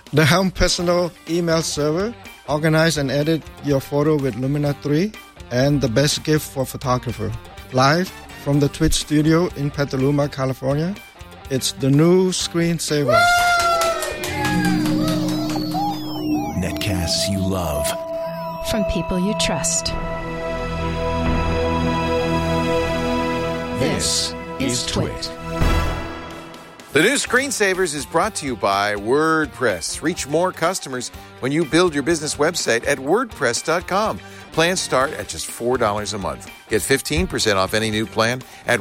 The Helm Personal Email Server. Organize and edit your photo with Lumina 3. And the best gift for photographer. Live from the Twitch studio in Petaluma, California. It's the new Screensaver. Netcasts you love. From people you trust. This is Twit. The new Screensavers is brought to you by WordPress. Reach more customers when you build your business website at WordPress.com. Plans start at just $4 a month. Get 15% off any new plan at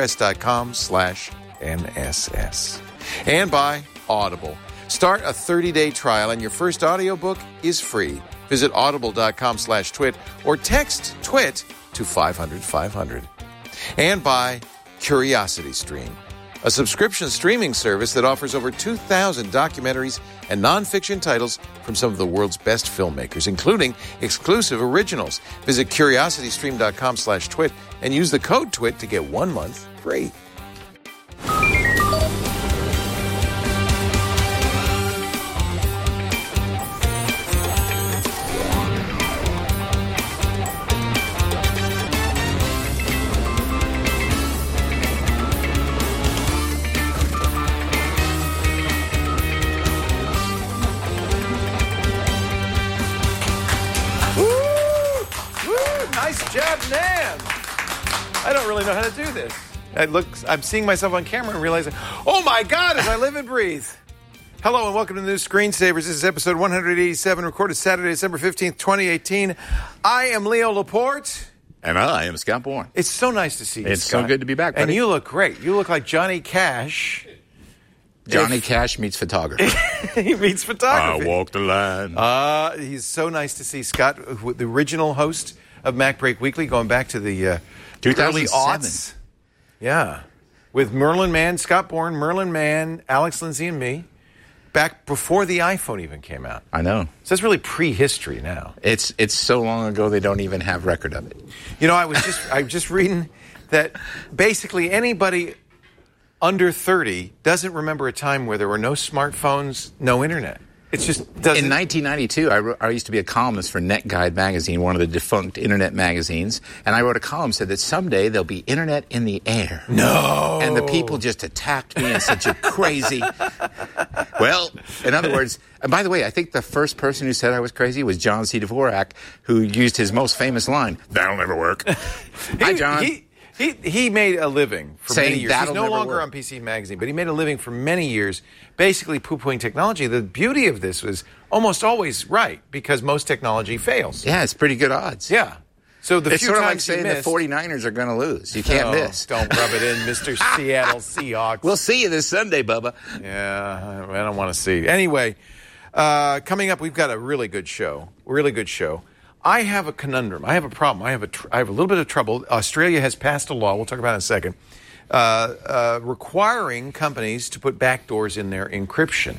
WordPress.com/NSS. And by Audible. Start a 30-day trial and your first audiobook is free. Visit audible.com/twit or text TWIT to 500-500. And by CuriosityStream, a subscription streaming service that offers over 2,000 documentaries and nonfiction titles from some of the world's best filmmakers, including exclusive originals. Visit curiositystream.com/twit and use the code TWIT to get 1 month free. I don't really know how to do this. I'm seeing myself on camera and realizing, oh my God, as I live and breathe. Hello and welcome to the new Screensavers. This is episode 187, recorded Saturday, December 15th, 2018. I am Leo Laporte. And I am Scott Bourne. It's so nice to see you, It's Scott. so good to be back, buddy. And you look great. You look like Johnny Cash. Johnny Cash meets photography. He meets photography. I walk the line. He's so nice to see Scott, the original host of Mac Break Weekly, going back to the... 2007. Early aughts. Yeah. With Merlin Mann, Scott Bourne, Merlin Mann, Alex Lindsay, and me. Back before the iPhone even came out. I know. So it's really prehistory now. It's so long ago they don't even have record of it. You know, I was just reading that basically anybody under 30 doesn't remember a time where there were no smartphones, no internet. It's just doesn't. In 1992, I used to be a columnist for Net Guide magazine, one of the defunct internet magazines, and I wrote a column that said that someday there'll be internet in the air. No. And the people just attacked me in such a crazy... Well, in other words, and by the way, I think the first person who said I was crazy was John C. Dvorak, who used his most famous line, "That'll never work." Hi, John. He made a living for Saying many years. He's no never longer work. on PC Magazine, but he made a living for many years basically poo-pooing technology. The beauty of this was almost always right because most technology fails. Yeah, it's pretty good odds. Yeah. So the It's few sort of like times he saying missed, the 49ers are going to lose. You can't miss. Don't rub it in, Mr. Seattle Seahawks. We'll see you this Sunday, Bubba. Yeah, I don't want to see. Anyway, coming up, we've got a really good show. I have a conundrum. I have a problem. I have a little bit of trouble. Australia has passed a law, we'll talk about it in a second, requiring companies to put backdoors in their encryption.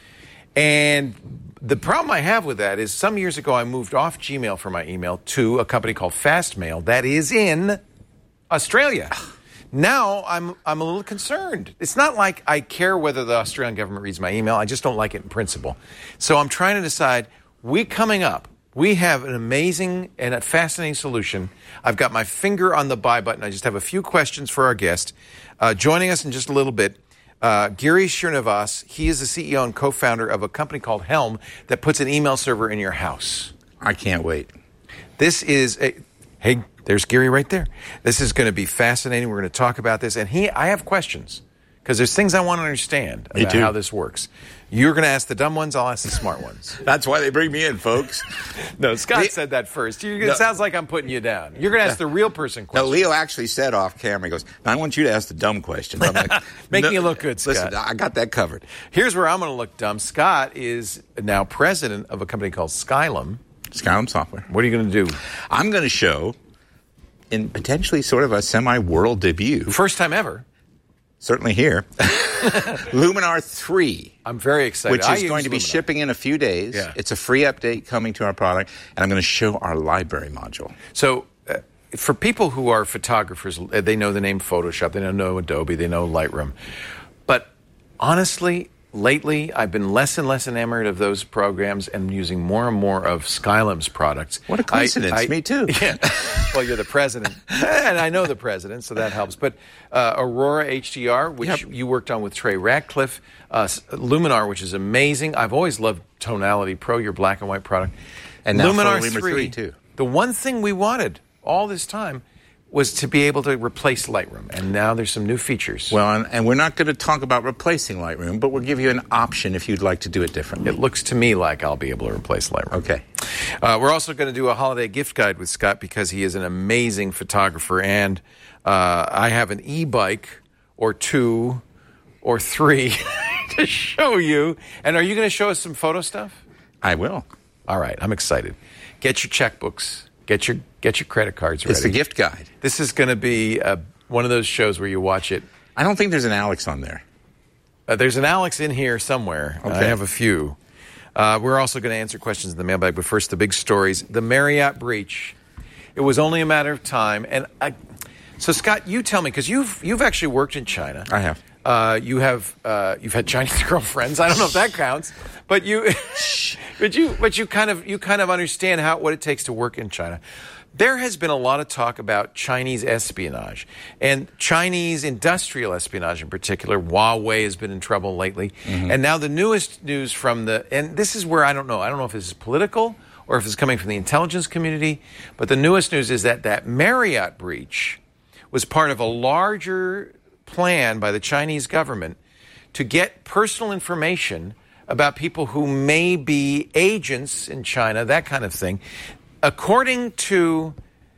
And the problem I have with that is some years ago I moved off Gmail for my email to a company called Fastmail that is in Australia. Now I'm a little concerned. It's not like I care whether the Australian government reads my email. I just don't like it in principle. So I'm trying to decide, coming up, we have an amazing and a fascinating solution. I've got my finger on the buy button. I just have a few questions for our guest. Joining us in just a little bit, Giri Srinivas. He is the CEO and co-founder of a company called Helm that puts an email server in your house. I can't wait. This is hey, there's Giri right there. This is going to be fascinating. We're going to talk about this. And I have questions because there's things I want to understand about how this works. You're going to ask the dumb ones. I'll ask the smart ones. That's why they bring me in, folks. No, Scott said that first. It sounds like I'm putting you down. You're going to ask the real person questions. No, Leo actually said off camera, he goes, "I want you to ask the dumb questions." I'm like, Make me look good, Scott. Listen, I got that covered. Here's where I'm going to look dumb. Scott is now president of a company called Skylum. Skylum Software. What are you going to do? I'm going to show, in potentially sort of a semi-world debut. First time ever. Certainly here. Luminar 3. I'm very excited. Which is going to be shipping in a few days. Yeah. It's a free update coming to our product, and I'm going to show our library module. So for people who are photographers, they know the name Photoshop, they know Adobe, they know Lightroom. But honestly, lately, I've been less and less enamored of those programs and using more and more of Skylum's products. What a coincidence. Me too. Yeah. Well, you're the president. And I know the president, so that helps. But Aurora HDR, which you worked on with Trey Ratcliffe, Luminar, which is amazing. I've always loved Tonality Pro, your black and white product. And now Luminar 3 too. The one thing we wanted all this time was to be able to replace Lightroom, and now there's some new features. Well, and we're not going to talk about replacing Lightroom, but we'll give you an option if you'd like to do it differently. It looks to me like I'll be able to replace Lightroom. Okay. We're also going to do a holiday gift guide with Scott because he is an amazing photographer, and I have an e-bike or 2 or 3 to show you. And are you going to show us some photo stuff? I will. All right, I'm excited. Get your checkbooks. Get your credit cards ready. It's the gift guide. This is going to be one of those shows where you watch it. I don't think there's an Alex on there. There's an Alex in here somewhere. Okay. I have a few. We're also going to answer questions in the mailbag, but first, the big stories. The Marriott breach. It was only a matter of time. And so, Scott, you tell me, because you've actually worked in China. I have. You've had Chinese girlfriends. I don't know if that counts, but you kind of understand what it takes to work in China. There has been a lot of talk about Chinese espionage and Chinese industrial espionage in particular. Huawei has been in trouble lately, and now the newest news and this is where I don't know if this is political or if it's coming from the intelligence community, but the newest news is that Marriott breach was part of a larger plan by the Chinese government to get personal information about people who may be agents in China, that kind of thing. According to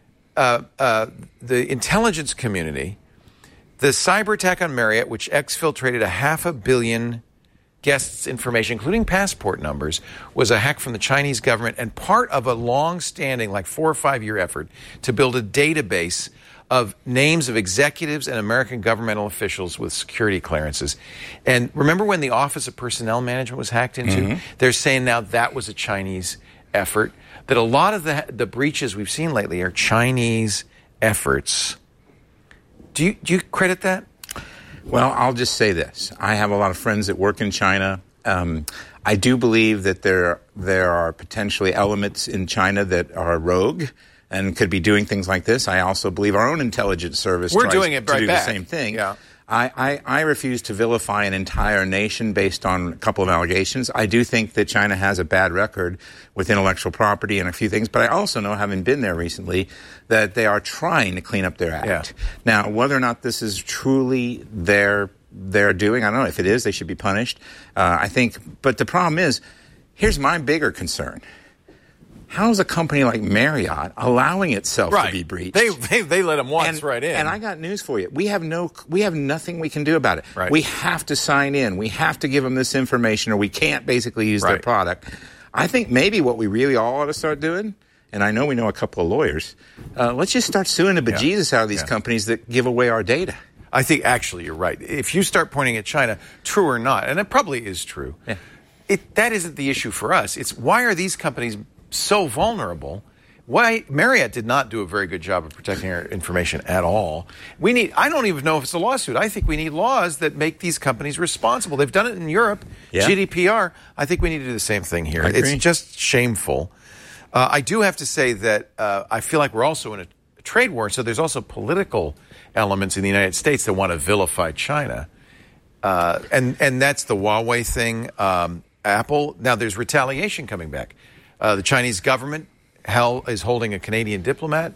the intelligence community, the cyber attack on Marriott, which exfiltrated 500 million guests' information, including passport numbers, was a hack from the Chinese government and part of a long-standing, 4 or 5 year effort to build a database of names of executives and American governmental officials with security clearances. And remember when the Office of Personnel Management was hacked into? They're saying now that was a Chinese effort, that a lot of the breaches we've seen lately are Chinese efforts. Do you credit that? Well, I'll just say this. I have a lot of friends that work in China. I do believe that there are potentially elements in China that are rogue and could be doing things like this. I also believe our own intelligence service tries to do the same thing. Yeah. I refuse to vilify an entire nation based on a couple of allegations. I do think that China has a bad record with intellectual property and a few things, but I also know, having been there recently, that they are trying to clean up their act. Yeah. Now, whether or not this is truly their doing, I don't know. If it is, they should be punished. I think, but the problem is, here's my bigger concern. How is a company like Marriott allowing itself to be breached? They let them waltz right in. And I got news for you. We have nothing we can do about it. Right. We have to sign in. We have to give them this information, or we can't basically use their product. I think maybe what we really all ought to start doing, and I know we know a couple of lawyers, let's just start suing the bejesus out of these companies that give away our data. I think actually you're right. If you start pointing at China, true or not, and it probably is true, that isn't the issue for us. It's why are these companies so vulnerable? Why Marriott did not do a very good job of protecting our information at all. I don't even know if it's a lawsuit. I think we need laws that make these companies responsible. They've done it in Europe, GDPR. I think we need to do the same thing here. It's just shameful. I do have to say that I feel like we're also in a trade war, so there's also political elements in the United States that want to vilify China. And that's the Huawei thing. Apple, now there's retaliation coming back. The Chinese government is holding a Canadian diplomat.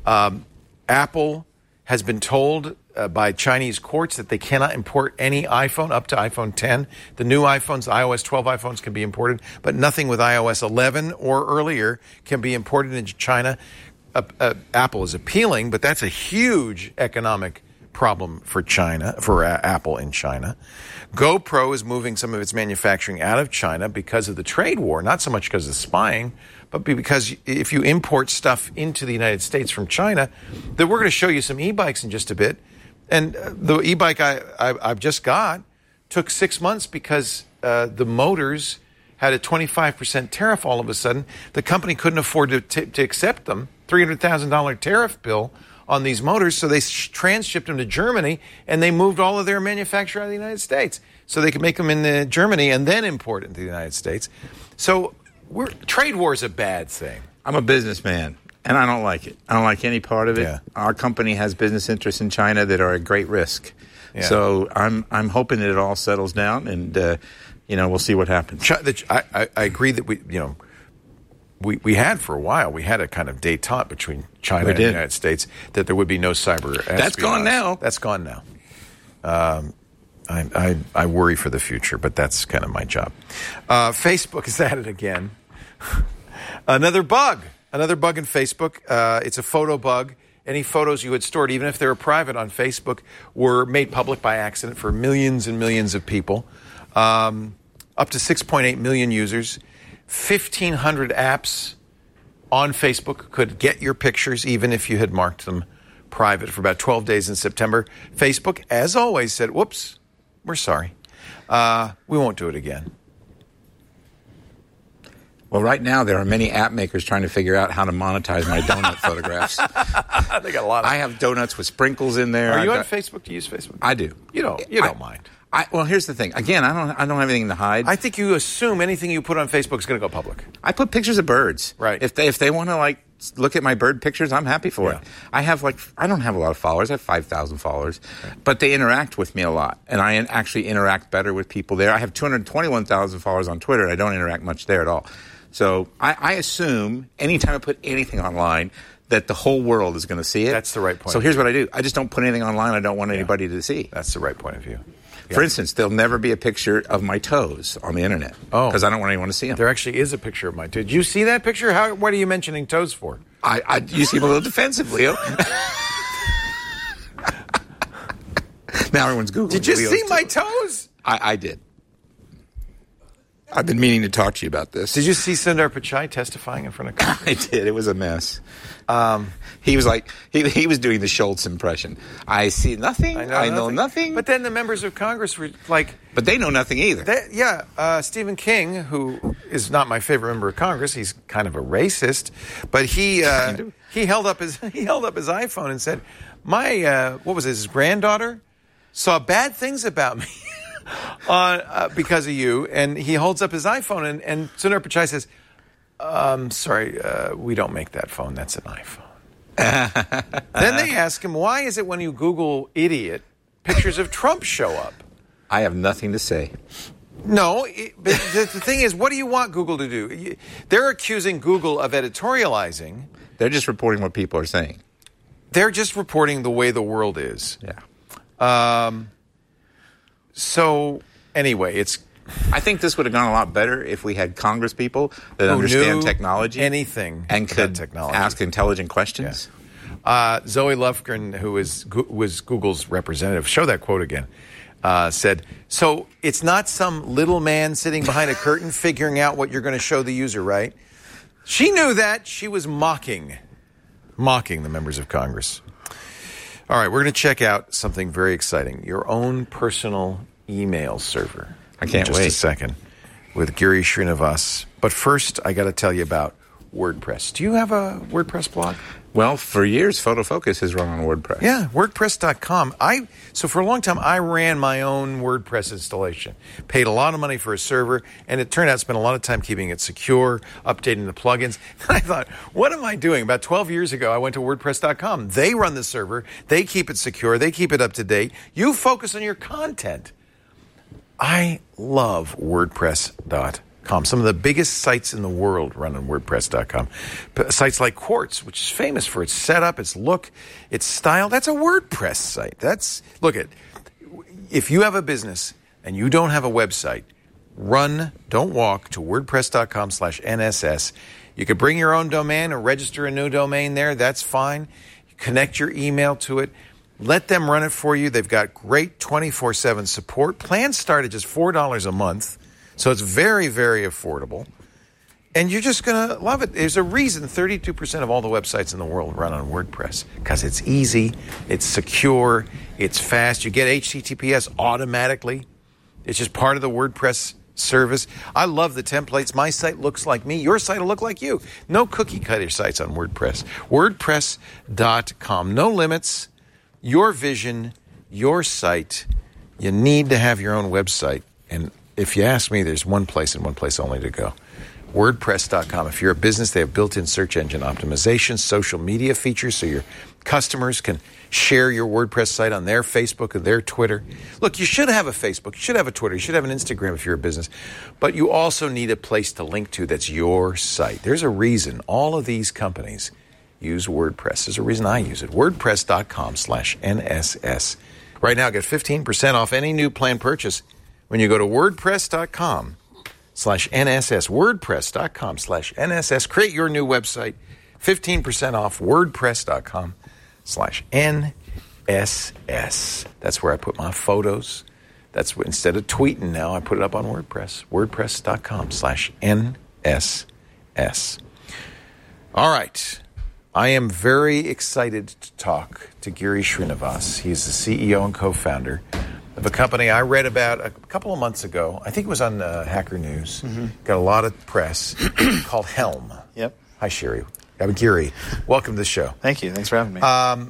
Apple has been told by Chinese courts that they cannot import any iPhone up to iPhone 10. The new iPhones, the iOS 12 iPhones, can be imported, but nothing with iOS 11 or earlier can be imported into China. Apple is appealing, but that's a huge economic problem for China, for Apple in China. GoPro is moving some of its manufacturing out of China because of the trade war, not so much because of spying, but because if you import stuff into the United States from China, then we're going to show you some e-bikes in just a bit. And the e-bike I've just got took 6 months because the motors had a 25% tariff all of a sudden. The company couldn't afford to accept them, $300,000 tariff bill on these motors, so they transshipped them to Germany, and they moved all of their manufacture out of the United States. so they can make them in Germany and then import it into the United States. So trade war is a bad thing. I'm a businessman, and I don't like it. I don't like any part of it. Yeah. Our company has business interests in China that are a great risk. Yeah. So I'm hoping that it all settles down, and we'll see what happens. I agree that we had for a while, we had a kind of détente between China and the United States that there would be no cyber espionage. That's gone now. That's gone now. I worry for the future, but that's kind of my job. Facebook is at it again. Another bug in Facebook. It's a photo bug. Any photos you had stored, even if they were private on Facebook, were made public by accident for millions and millions of people. Up to 6.8 million users. 1,500 apps on Facebook could get your pictures, even if you had marked them private, for about 12 days in September. Facebook, as always, said, whoops, we're sorry. We won't do it again. Well, right now there are many app makers trying to figure out how to monetize my donut photographs. They got a lot of... I have donuts with sprinkles in there. Are you on Facebook? Do you use Facebook? I do. You don't mind. Well, here's the thing. Again, I don't have anything to hide. I think you assume anything you put on Facebook is going to go public. I put pictures of birds. Right. If they want to look at my bird pictures, I'm happy for it. I don't have a lot of followers. I have 5,000 followers, but they interact with me a lot, and I actually interact better with people there. I have 221,000 followers on Twitter, and I don't interact much there at all. So I assume anytime I put anything online that the whole world is going to see it. That's the right point. So here's what I do. I just don't put anything online I don't want anybody to see. That's the right point of view. For instance, there'll never be a picture of my toes on the internet because I don't want anyone to see them. There actually is a picture of my toes. Did you see that picture? What are you mentioning toes for? You seem a little defensive, Leo. Now everyone's Googling. Did you Leo's see my toes? I did. I've been meaning to talk to you about this. Did you see Sundar Pichai testifying in front of Congress? I did. It was a mess. He was like, he was doing the Schultz impression. I see nothing. I know nothing. But then the members of Congress were like... But they know nothing either. Stephen King, who is not my favorite member of Congress, he's kind of a racist, but he held up his iPhone and said, his granddaughter saw bad things about me. Because of you, and he holds up his iPhone, and Sundar Pichai says, sorry, we don't make that phone, that's an iPhone. Then they ask him, why is it when you Google idiot, pictures of Trump show up? I have nothing to say. No, but the thing is, what do you want Google to do? They're accusing Google of editorializing. They're just reporting what people are saying. They're just reporting the way the world is. Yeah. So, anyway, I think this would have gone a lot better if we had Congress people that understand technology. Anything and could technology. Ask intelligent questions. Yeah. Zoe Lufgren, who was Google's representative, show that quote again, said, so it's not some little man sitting behind a curtain figuring out what you're going to show the user, right? She knew that. She was mocking the members of Congress. All right, we're going to check out something very exciting. Your own personal email server. I can't wait. Just a second with Giri Srinivas. But first, I got to tell you about WordPress. Do you have a WordPress blog? Well, for years, Photo Focus has run on WordPress. Yeah, WordPress.com. So for a long time, I ran my own WordPress installation. Paid a lot of money for a server, and it turned out I spent a lot of time keeping it secure, updating the plugins. And I thought, what am I doing? About 12 years ago, I went to WordPress.com. They run the server. They keep it secure. They keep it up to date. You focus on your content. I love WordPress.com. Some of the biggest sites in the world run on WordPress.com. Sites like Quartz, which is famous for its setup, its look, its style. That's a WordPress site. If you have a business and you don't have a website, don't walk to WordPress.com/NSS. You could bring your own domain or register a new domain there. That's fine. Connect your email to it. Let them run it for you. They've got great 24/7 support. Plans start at just $4 a month. So it's very, very affordable. And you're just going to love it. There's a reason 32% of all the websites in the world run on WordPress. Because it's easy, it's secure, it's fast. You get HTTPS automatically. It's just part of the WordPress service. I love the templates. My site looks like me. Your site will look like you. No cookie cutter sites on WordPress. WordPress.com. No limits. Your vision, your site, You need to have your own website. And if you ask me, there's one place and one place only to go. WordPress.com. If you're a business, they have built-in search engine optimization, social media features so your customers can share your WordPress site on their Facebook or their Twitter. Look, you should have a Facebook, you should have a Twitter, you should have an Instagram if you're a business, but you also need a place to link to that's your site. There's a reason all of these companies use WordPress. There's a reason I use it. WordPress.com/NSS. Right now, get 15% off any new plan purchase when you go to WordPress.com/NSS. WordPress.com/NSS. Create your new website. 15% off. WordPress.com/NSS. That's where I put my photos. That's what, instead of tweeting now, I put it up on WordPress. WordPress.com/NSS. All right. I am very excited to talk to Giri Srinivas. He's the CEO and co-founder of a company I read about a couple of months ago. I think it was on Hacker News. Got a lot of press called Helm. Yep. Hi, Sherry. Giri. Welcome to the show. Thank you. Thanks for having me.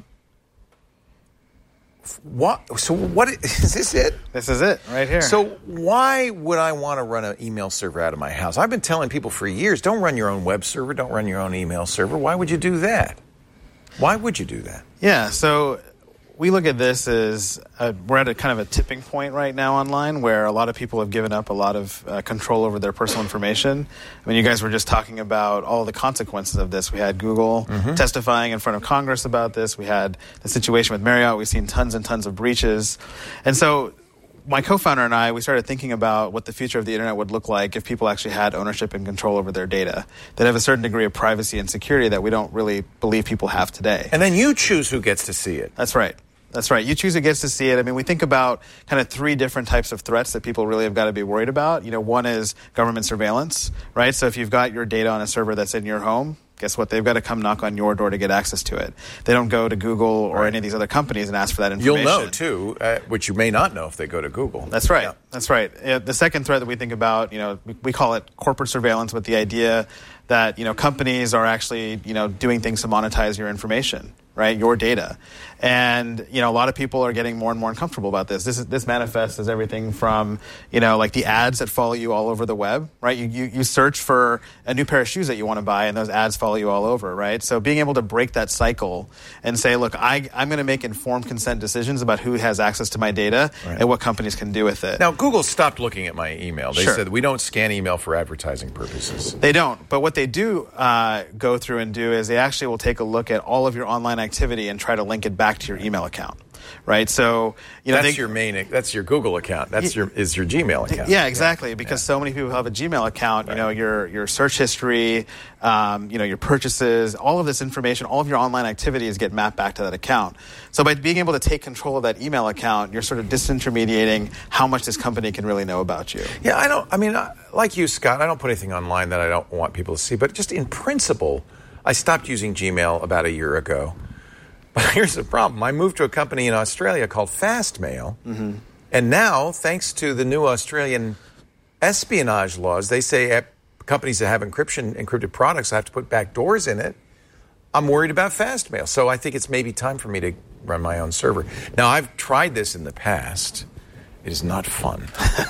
What is this it? This is it right here. So why would I want to run an email server out of my house? I've been telling people for years, don't run your own web server, don't run your own email server. Why would you do that? Why would you do that? Yeah, so we look at this as we're at a kind of a tipping point right now online where a lot of people have given up a lot of control over their personal information. I mean, you guys were just talking about all the consequences of this. We had Google testifying in front of Congress about this. We had the situation with Marriott. We've seen tons and tons of breaches. And so my co-founder and I, we started thinking about what the future of the internet would look like if people actually had ownership and control over their data that have a certain degree of privacy and security that we don't really believe people have today. And then you choose who gets to see it. That's right. That's right. You choose who gets to see it. I mean, we think about kind of three different types of threats that people really have got to be worried about. You know, one is government surveillance, right? So if you've got your data on a server that's in your home, guess what? They've got to come knock on your door to get access to it. They don't go to Google or any of these other companies and ask for that information. You'll know, too, which you may not know if they go to Google. That's right. Yeah. That's right. The second threat that we think about, you know, we call it corporate surveillance, with the idea that, you know, companies are actually, you know, doing things to monetize your information, right? Your data. And, you know, a lot of people are getting more and more uncomfortable about this. This manifests as everything from, you know, like the ads that follow you all over the web, right? You search for a new pair of shoes that you want to buy, and those ads follow you all over, right? So being able to break that cycle and say, look, I'm going to make informed consent decisions about who has access to my data and what companies can do with it. Now, Google stopped looking at my email. They Sure. said, we don't scan email for advertising purposes. They don't. But what they do go through and do is they actually will take a look at all of your online activity and try to link it back to your email account, right? So, you know, that's your Google account. That's your Gmail account. Yeah, exactly. Because so many people have a Gmail account. Right. You know, your search history, you know, your purchases, all of this information, all of your online activities get mapped back to that account. So by being able to take control of that email account, you're sort of disintermediating how much this company can really know about you. Yeah, like you, Scott, I don't put anything online that I don't want people to see. But just in principle, I stopped using Gmail about a year ago. But here's the problem. I moved to a company in Australia called Fastmail. And now, thanks to the new Australian espionage laws, they say companies that have encrypted products have to put back doors in it. I'm worried about Fastmail. So I think it's maybe time for me to run my own server. Now, I've tried this in the past. It is not fun.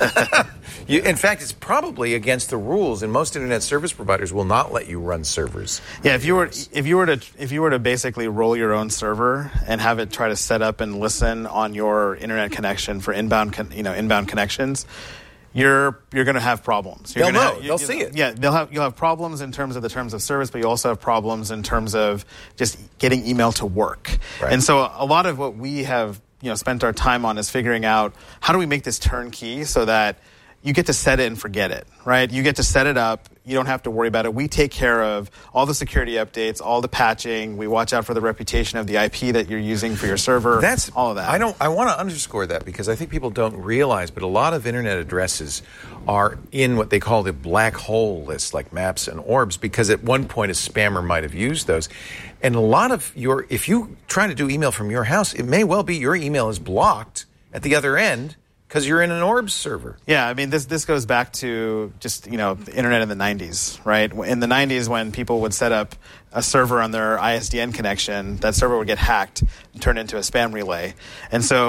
In fact, it's probably against the rules, and most internet service providers will not let you run servers. Yeah, if you were to basically roll your own server and have it try to set up and listen on your internet connection for inbound connections, you're going to have problems. They'll see it. Yeah, you'll have problems in terms of the terms of service, but you also have problems in terms of just getting email to work. Right. And so a lot of what we have spent our time on is figuring out how do we make this turnkey so that you get to set it and forget it, right? You get to set it up. You don't have to worry about it. We take care of all the security updates, all the patching. We watch out for the reputation of the IP that you're using for your server. All of that. I want to underscore that because I think people don't realize, but a lot of internet addresses are in what they call the black hole list, like Maps and Orbs, because at one point a spammer might have used those. And a lot of if you try to do email from your house, it may well be your email is blocked at the other end because you're in an Orbs server. Yeah, I mean, this goes back to just, the internet in the 90s, right? In the 90s, when people would set up a server on their ISDN connection, that server would get hacked and turned into a spam relay. And so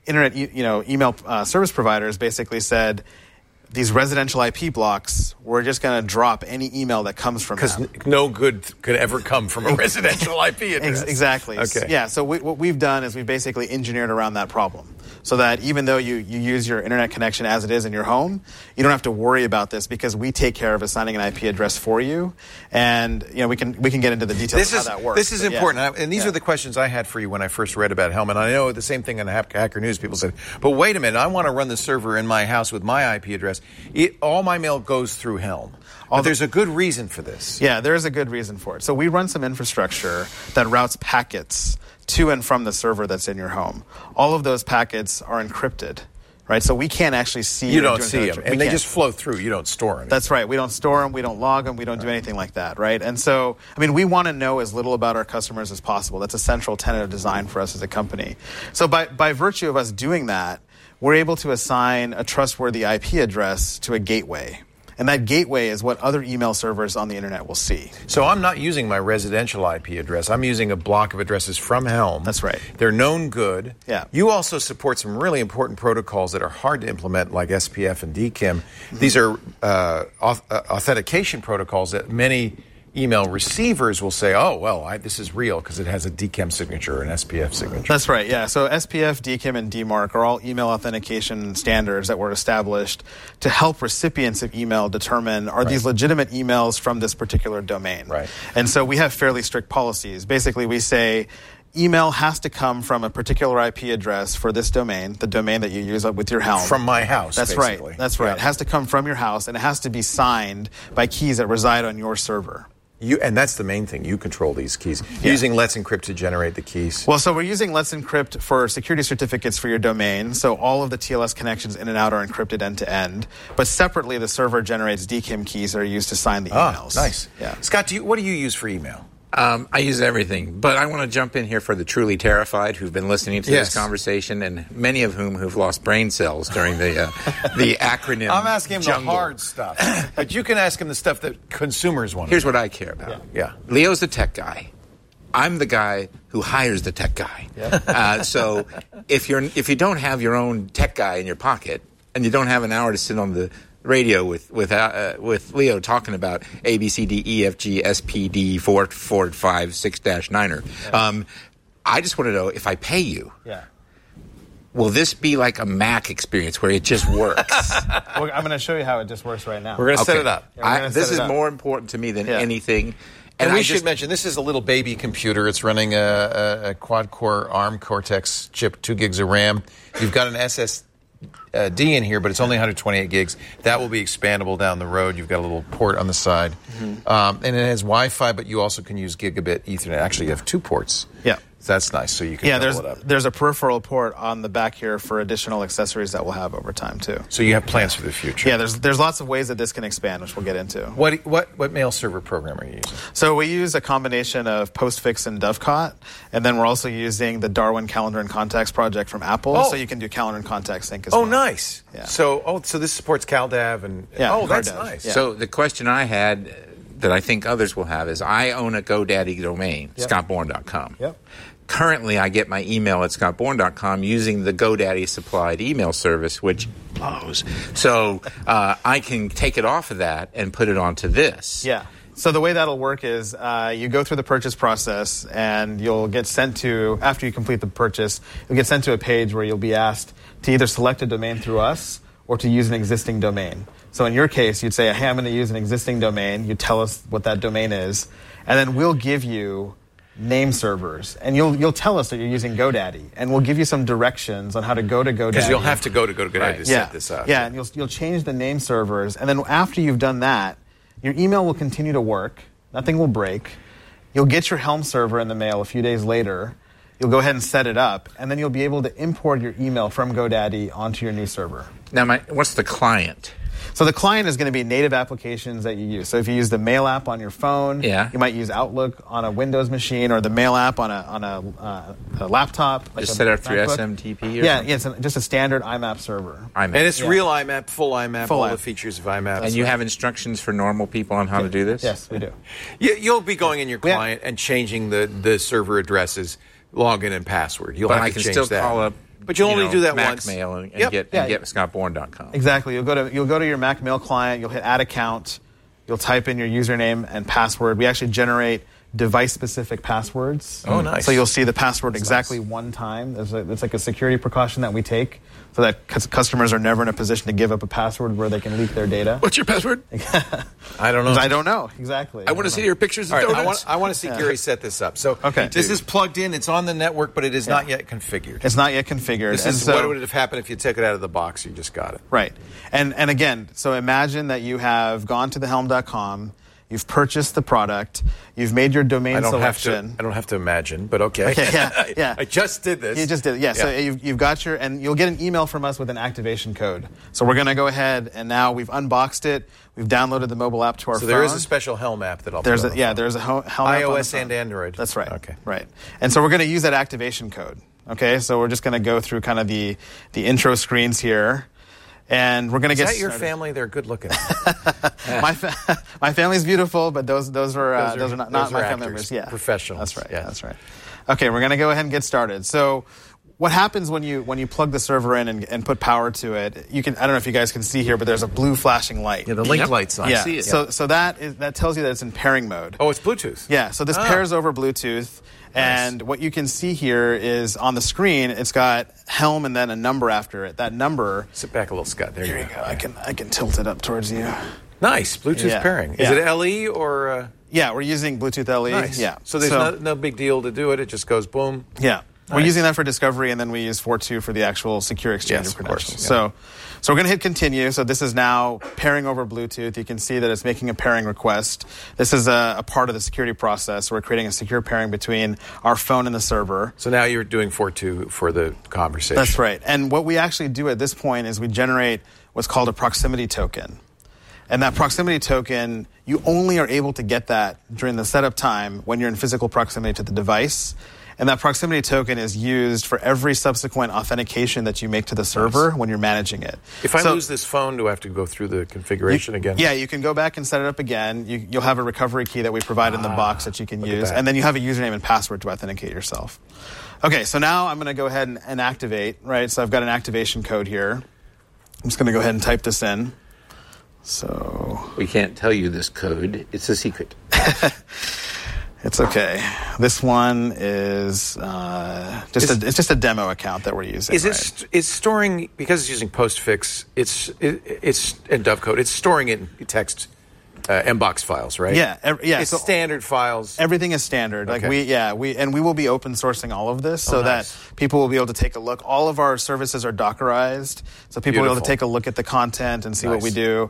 internet, email service providers basically said, these residential IP blocks, we're just going to drop any email that comes from them. Because no good could ever come from a residential IP address. Exactly. Okay. Yeah, so what we've done is we've basically engineered around that problem. So that even though you use your internet connection as it is in your home, you don't have to worry about this because we take care of assigning an IP address for you. And we can get into the details of how that works. This is important. And these are the questions I had for you when I first read about Helm. And I know the same thing on Hacker News. People said, but wait a minute, I want to run the server in my house with my IP address. All my mail goes through Helm. There's a good reason for this. Yeah, there is a good reason for it. So we run some infrastructure that routes packets to and from the server that's in your home. All of those packets are encrypted, right? So we can't actually see. You don't see them, and they just flow through. You don't store them. That's right. We don't store them. We don't log them. We don't do anything like that, right? And so, we want to know as little about our customers as possible. That's a central tenet of design for us as a company. So by virtue of us doing that, we're able to assign a trustworthy IP address to a gateway. And that gateway is what other email servers on the internet will see. So I'm not using my residential IP address. I'm using a block of addresses from Helm. That's right. They're known good. Yeah. You also support some really important protocols that are hard to implement, like SPF and DKIM. Mm-hmm. These are authentication protocols that many email receivers will say, oh, well, this is real because it has a DKIM signature or an SPF signature. That's right, yeah. So SPF, DKIM, and DMARC are all email authentication standards that were established to help recipients of email determine, are these legitimate emails from this particular domain? Right. And so we have fairly strict policies. Basically, we say email has to come from a particular IP address for this domain, the domain that you use with your Helm. From my house, That's basically. Right. That's right. It has to come from your house, and it has to be signed by keys that reside on your server. And that's the main thing. You control these keys. Using Let's Encrypt to generate the keys. Well, so we're using Let's Encrypt for security certificates for your domain. So all of the TLS connections in and out are encrypted end to end. But separately, the server generates DKIM keys that are used to sign the emails. Nice. Yeah. Scott, what do you use for email? I use everything, but I want to jump in here for the truly terrified who've been listening to this conversation, and many of whom who've lost brain cells during the acronym. I'm asking him jungle. the hard stuff, but you can ask him the stuff that consumers want. Here's what I care about. Yeah. Leo's the tech guy. I'm the guy who hires the tech guy. Yeah. So if you don't have your own tech guy in your pocket, and you don't have an hour to sit on the radio with Leo talking about A, B, C, D, E, F, G, S, P, D, 4, 5, 6-9er. Yeah. I just want to know, if I pay you, will this be like a Mac experience where it just works? Well, I'm going to show you how it just works right now. We're going to set it up. This is more important to me than anything. And we should mention, this is a little baby computer. It's running a quad-core ARM Cortex chip, 2 gigs of RAM. You've got an SSD in here, but it's only 128 gigs. That will be expandable down the road. You've got a little port on the side. Mm-hmm. And it has Wi-Fi, but you also can use gigabit Ethernet. Actually, you have 2 ports. Yeah. That's nice, so you can double it up. There's a peripheral port on the back here for additional accessories that we'll have over time, too. So you have plans for the future? Yeah, there's lots of ways that this can expand, which we'll get into. What mail server program are you using? So we use a combination of Postfix and Dovecot, and then we're also using the Darwin Calendar and Contacts project from Apple, so you can do calendar and contact sync as well. Oh, nice. Yeah. So this supports CalDAV and that's nice. Yeah. So the question I had that I think others will have is, I own a GoDaddy domain, scottbourne.com. Yep. Currently, I get my email at scottbourne.com using the GoDaddy supplied email service, which blows. So I can take it off of that and put it onto this. Yeah. So the way that'll work is you go through the purchase process, and you'll get sent to, after you complete the purchase, you'll get sent to a page where you'll be asked to either select a domain through us or to use an existing domain. So in your case, you'd say, hey, I'm going to use an existing domain. You tell us what that domain is, and then we'll give you name servers, and you'll tell us that you're using GoDaddy, and we'll give you some directions on how to go to GoDaddy. Because you'll have to go to GoDaddy to set this up. Yeah, and you'll change the name servers, and then after you've done that, your email will continue to work. Nothing will break. You'll get your Helm server in the mail a few days later. You'll go ahead and set it up, and then you'll be able to import your email from GoDaddy onto your new server. Now, what's the client? So the client is going to be native applications that you use. So if you use the Mail app on your phone, you might use Outlook on a Windows machine, or the Mail app on a laptop. Just set it up through SMTP? Or something? It's just a standard IMAP server. And it's real IMAP, full IMAP, all the features of IMAP. And you have instructions for normal people on how to do this? Yes, we do. You'll be going in your client and changing the server addresses, login and password. You'll have to change that. But I can still call up But you'll only do that Mac once. Mail and Yep. get scottbourne.com. Exactly. You'll go to your Mac Mail client. You'll hit Add Account. You'll type in your username and password. We actually generate device-specific passwords. Oh, nice. So you'll see the password exactly one time. It's like a security precaution that we take so that customers are never in a position to give up a password where they can leak their data. What's your password? I don't know. I don't know. Exactly. I want to see your pictures of All right, donuts. I want to see Gary set this up. So Okay. this is plugged in. It's on the network, but it is not yet configured. It's not yet configured. This And is so- what would have happened if you took it out of the box. You just got it. Right. And again, so imagine that you have gone to thehelm.com, you've purchased the product, you've made your domain selection. I don't have to imagine, but okay. Okay, yeah. I just did this. You just did it. Yeah. So you've got and you'll get an email from us with an activation code. So we're going to go ahead and now we've unboxed it. We've downloaded the mobile app to our phone. So there is a special Helm app that I'll There's put a on. Helm app on the iOS phone. and Android. That's right. Okay. Right. And so we're going to use that activation code. Okay. So we're just going to go through kind of the intro screens here. And we're going to get Is that your started. family? They're good looking. My family's beautiful, but those are not my family actors, members. Yeah, professionals. That's right. Yeah. That's right. Okay, we're going to go ahead and get started. So, what happens when you plug the server in and put power to it? You can. I don't know if you guys can see here, but there's a blue flashing light. Yeah, the link light's on. Yeah. I see it. So that tells you that it's in pairing mode. Oh, it's Bluetooth. Yeah. So this pairs over Bluetooth. And what you can see here is on the screen, it's got Helm and then a number after it. That number. Sit back a little, Scott. There you go. I can tilt it up towards you. Nice Bluetooth Yeah. pairing. Is Yeah. it LE or? Yeah, we're using Bluetooth LE. Nice. Yeah. So there's no big deal to do it. It just goes boom. Yeah. We're Nice. using that for discovery, and then we use 4.2 for the actual secure exchange Yes, of of course, credentials. yeah. So we're going to hit continue. So this is now pairing over Bluetooth. You can see that it's making a pairing request. This is a part of the security process. We're creating a secure pairing between our phone and the server. So now you're doing 4.2 for the conversation. That's right. And what we actually do at this point is we generate what's called a proximity token. And that proximity token, you only are able to get that during the setup time when you're in physical proximity to the device. And that proximity token is used for every subsequent authentication that you make to the server when you're managing it. If I lose this phone, do I have to go through the configuration again? Yeah, you can go back and set it up again. You'll have a recovery key that we provide in the box that you can use. And then you have a username and password to authenticate yourself. Okay, so now I'm going to go ahead and activate, right? So I've got an activation code here. I'm just going to go ahead and type this in. So We can't tell you this code. It's a secret. it's okay. This one is it's just a demo account that we're using. It's storing, because it's using postfix, it's in Dovecode, it's storing it in text mbox files, right? Yeah, It's so standard files. everything is standard. Like Okay. we will be open sourcing all of this so nice. that people will be able to take a look. All of our services are Dockerized, so people will be able to Beautiful. take a look at the content and see what we Nice. do.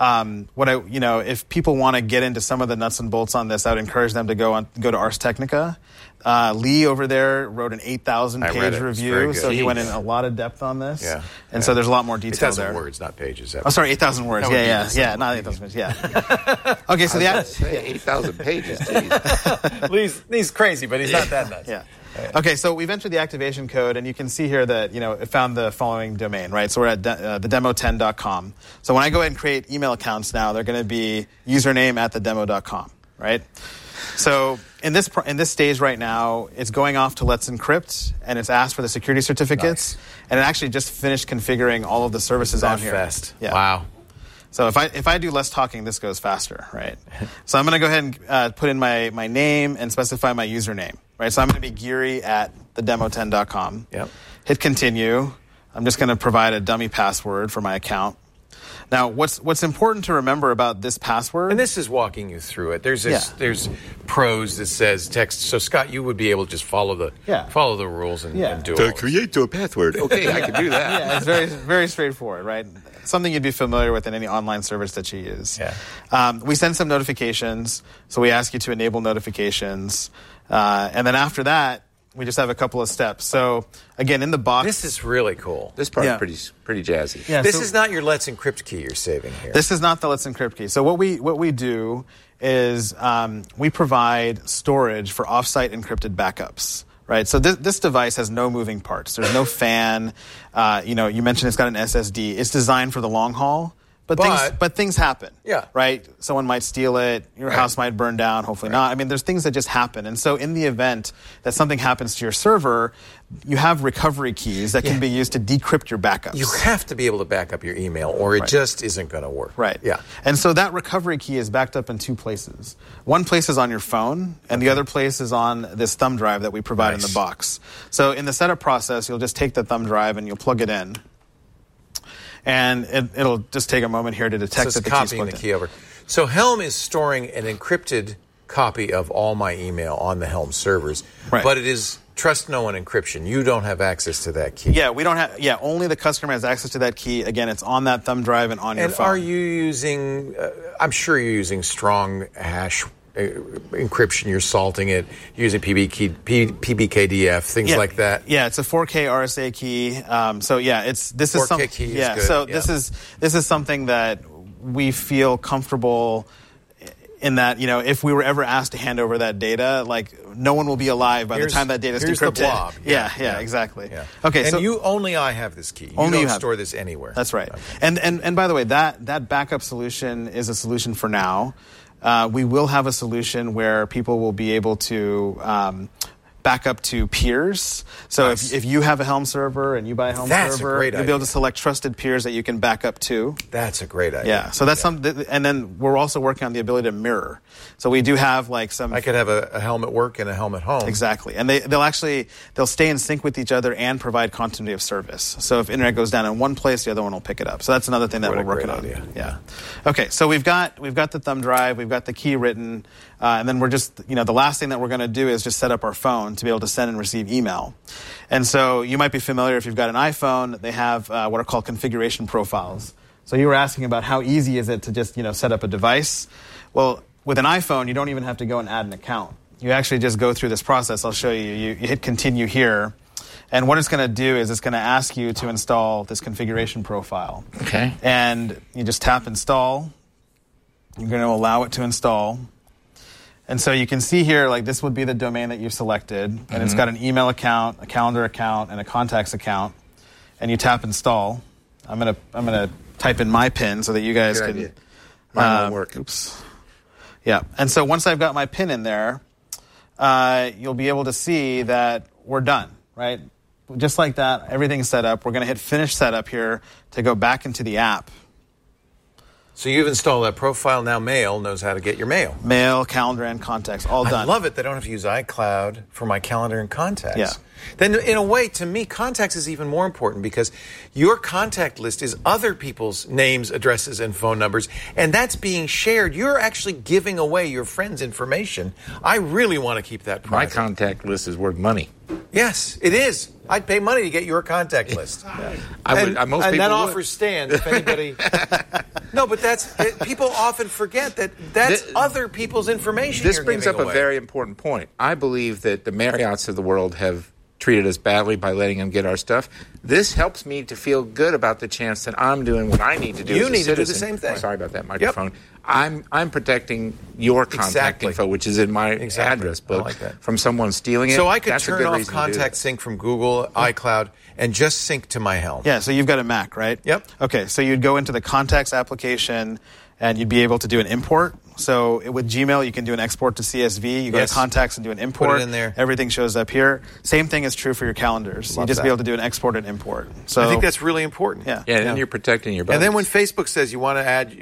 If people want to get into some of the nuts and bolts on this, I would encourage them to go to Ars Technica. Lee over there wrote an 8,000 I read page it. It's very review, good. so he went in a lot of depth on this. Yeah. And so there's a lot more detail 8,000 there. words, not pages. Oh, sorry, 8,000 words. That would be Yeah, insane. not 8,000 words. Yeah. Okay, so the 8,000 pages. Geez. He's crazy, but he's not that nuts. Yeah. Okay, so we've entered the activation code, and you can see here that it found the following domain, right? So we're at thedemo10.com. So when I go ahead and create email accounts now, they're going to be username at thedemo.com, right? So in this stage right now, it's going off to Let's Encrypt, and it's asked for the security certificates, and it actually just finished configuring all of the services on here. Fast. Yeah. Wow. So if I do less talking, this goes faster, right? So I'm going to go ahead and put in my name and specify my username, right? So I'm going to be Geary at thedemo10.com. Yep. Hit continue. I'm just going to provide a dummy password for my account. Now, what's important to remember about this password? And this is walking you through it. There's prose that says text. So Scott, you would be able to just follow the rules and do it. Create your password. Okay, I can do that. Yeah, it's very, very straightforward, right? Something you'd be familiar with in any online service that you use. Yeah. We send some notifications, so we ask you to enable notifications. And then after that, we just have a couple of steps. So, again, in the box... This is really cool. This part's pretty jazzy. Yeah, This so- is not your Let's Encrypt key you're saving here. This is not the Let's Encrypt key. So what we do is we provide storage for offsite encrypted backups. Right, so this device has no moving parts. There's no fan. You mentioned it's got an SSD. It's designed for the long haul. But things happen. Yeah. Right? Someone might steal it. Your house might burn down. Hopefully not. I mean, there's things that just happen. And so in the event that something happens to your server, you have recovery keys that can be used to decrypt your backups. You have to be able to back up your email, or it just isn't going to work. Right. Yeah. And so that recovery key is backed up in two places. One place is on your phone, and the other place is on this thumb drive that we provide in the box. So in the setup process, you'll just take the thumb drive and you'll plug it in. And it'll just take a moment here to detect that the key's plugged in. The key over. So Helm is storing an encrypted copy of all my email on the Helm servers, but it is trust no one encryption. You don't have access to that key. Yeah, we don't have. Yeah, only the customer has access to that key. Again, it's on that thumb drive and on your phone. And are you using? I'm sure you're using strong hash encryption. You're salting it using PBKDF, things like that. Yeah, it's a 4K RSA key. So yeah, this is 4K key is good. So this is something that we feel comfortable in that, if we were ever asked to hand over that data, like no one will be alive by the time that data is decrypted. Here's the blob. Yeah, exactly. Yeah. Okay, and so I have this key. You only don't store this anywhere. That's right. Okay. And by the way, that backup solution is a solution for now. We will have a solution where people will be able to back up to peers. So if you have a Helm server and you buy a Helm server, you'll be able to select trusted peers that you can back up to. That's a great idea. Yeah. So that's something. And then we're also working on the ability to mirror. So we do have like some. I could have a Helm at work and a Helm at home. Exactly. And they'll stay in sync with each other and provide continuity of service. So if internet goes down in one place, the other one will pick it up. So that's another thing that we're working on. Yeah. Okay. So we've got the thumb drive, we've got the key written, and then we're just the last thing that we're going to do is just set up our phone to be able to send and receive email. And so you might be familiar if you've got an iPhone, they have what are called configuration profiles. So you were asking about how easy is it to just set up a device. Well, with an iPhone, you don't even have to go and add an account. You actually just go through this process. I'll show you. You hit continue here. And what it's going to do is it's going to ask you to install this configuration profile. Okay. And you just tap install. You're going to allow it to install. And so you can see here, like this would be the domain that you've selected. And it's got an email account, a calendar account, and a contacts account. And you tap install. I'm gonna type in my PIN so that you guys Good can. idea. Mine won't work. Oops. Yeah. And so once I've got my PIN in there, you'll be able to see that we're done, right? Just like that, everything's set up. We're going to hit finish setup here to go back into the app. So you've installed that profile. Now Mail knows how to get your mail. Mail, calendar, and contacts, all done. I love it. They don't have to use iCloud for my calendar and contacts. Yeah. Then, in a way, to me, contacts is even more important because your contact list is other people's names, addresses, and phone numbers, and that's being shared. You're actually giving away your friends' information. I really want to keep that private. My contact list is worth money. Yes, it is. I'd pay money to get your contact list. And that offer stands if anybody... No, but people often forget that's other people's information. This brings up a very important point. I believe that the Marriotts of the world have treated us badly by letting them get our stuff. This helps me to feel good about the chance that I'm doing what I need to do. You as a need to do the citizen. same thing. Oh, sorry about that microphone. Yep. I'm protecting your contact info, which is in my address book, from someone stealing it. So I could That's turn off Contact Sync from Google, iCloud, and just sync to my Helm. Yeah, so you've got a Mac, right? Yep. Okay, so you'd go into the Contacts application, and you'd be able to do an import. So with Gmail, you can do an export to CSV. You go to Contacts and do an import. Put it in there. Everything shows up here. Same thing is true for your calendars. You just be able to do an export and import. So I think that's really important. Yeah. Yeah, and then you're protecting your buddies. And then when Facebook says you want to add,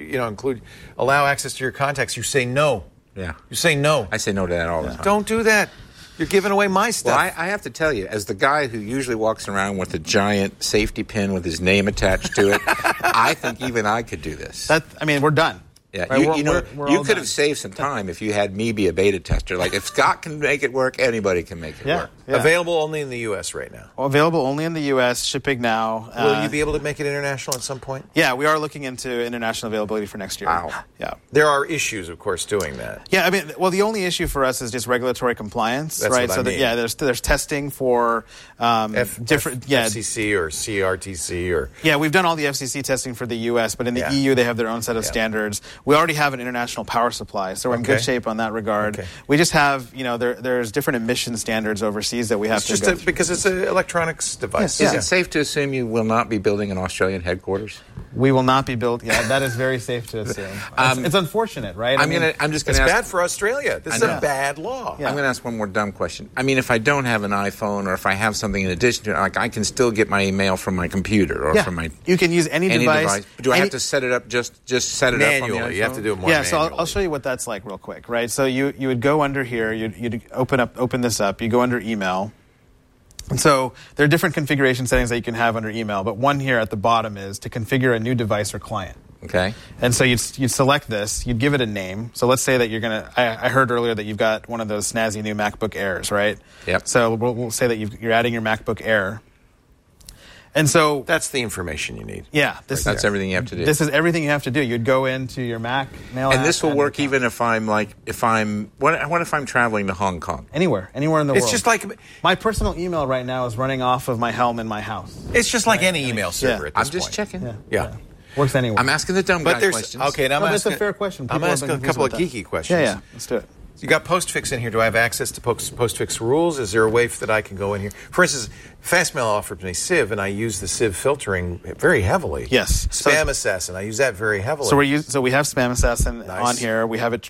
allow access to your contacts, you say no. Yeah. You say no. I say no to that all the time. Don't do that. You're giving away my stuff. Well, I have to tell you, as the guy who usually walks around with a giant safety pin with his name attached to it, I think even I could do this. We're done. Yeah, Right? you could have saved some time if you had me be a beta tester. Like, if Scott can make it work, anybody can make it work. Yeah. Available only in the U.S. right now. Available only in the U.S., shipping now. Will you be able to make it international at some point? Yeah, we are looking into international availability for next year. Wow. Yeah. There are issues, of course, doing that. Yeah, the only issue for us is just regulatory compliance, That's right? what I mean. There's testing for different FCC or CRTC or we've done all the FCC testing for the U.S., but in the EU they have their own set of standards. We already have an international power supply, so we're in good shape on that regard. Okay. We just have there's different emission standards overseas that we have to go because it's an electronics device. Is it safe to assume you will not be building an Australian headquarters? We will not be built. Yeah, that is very safe to assume. It's unfortunate, right? I'm just going to It's ask. bad for Australia. This is a bad law. Yeah. I'm going to ask one more dumb question. I mean, if I don't have an iPhone, or if I have something in addition to it, like I can still get my email from my computer or from my. You can use any device. Do I have to set it up? Just set it Manually. up on the You have to do it more Yeah, manually. so I'll show you what that's like real quick, right? So you would go under here, you'd open this up, you go under email. And so there are different configuration settings that you can have under email, but one here at the bottom is to configure a new device or client. Okay. And so you'd select this, you'd give it a name. So let's say that you're going to, I heard earlier that you've got one of those snazzy new MacBook Airs, right? Yep. So we'll say that you're adding your MacBook Air. And so That's the information you need. yeah, That's everything you have to do. This is everything you have to do. You'd go into your Mac mail and app this will work account. even if I'm what if I'm traveling to Hong Kong? Anywhere in the world. It's just like My personal email right now is running off of my Helm in my house. any email server at this I'm just point. checking. Yeah. Works anywhere. I'm asking the dumb But guy there's questions. okay. Now No, I'm that's asking a fair question. I'm People have asking been a couple of confused about geeky questions. Yeah, let's do it. You got Postfix in here. Do I have access to Postfix rules? Is there a way that I can go in here? For instance, Fastmail offered me Civ, and I use the Civ filtering very heavily. Yes. Spam Assassin, I use that very heavily. So we have Spam Assassin Nice. on here. We have it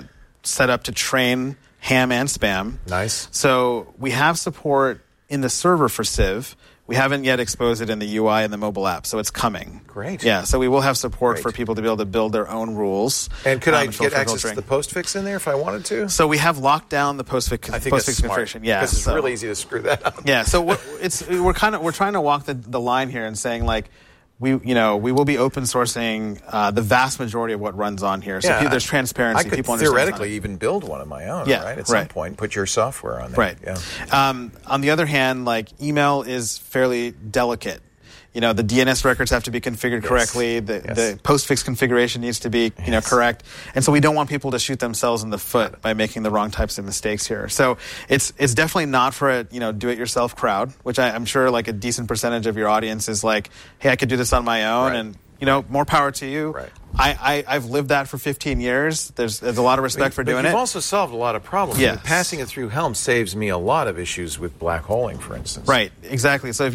set up to train ham and spam. Nice. So we have support in the server for Civ. We haven't yet exposed it in the UI and the mobile app, so it's coming. Great. Yeah, so we will have support Great. for people to be able to build their own rules. And could I filter get access filtering. to the Postfix in there if I wanted to? So we have locked down the postfix I think that's smart. configuration. Yeah, because it's so- really easy to screw that up. Yeah, so we're trying to walk the line here and saying like we will be open sourcing the vast majority of what runs on here. So there's transparency. I could people understand theoretically even build one of my own, Yeah, right? At some right. point, put your software on there. Right. Yeah. On the other hand, like email is fairly delicate. The DNS records have to be configured correctly. The postfix configuration needs to be, correct. And so we don't want people to shoot themselves in the foot by making the wrong types of mistakes here. So it's definitely not for a, do-it-yourself crowd, which I'm sure like a decent percentage of your audience is like, hey, I could do this on my own, Right. and more power to you. Right. I've lived that for 15 years. There's a lot of respect for doing You've it. also solved a lot of problems. Yes. Passing it through Helm saves me a lot of issues with black holing, for instance. Right, exactly. So if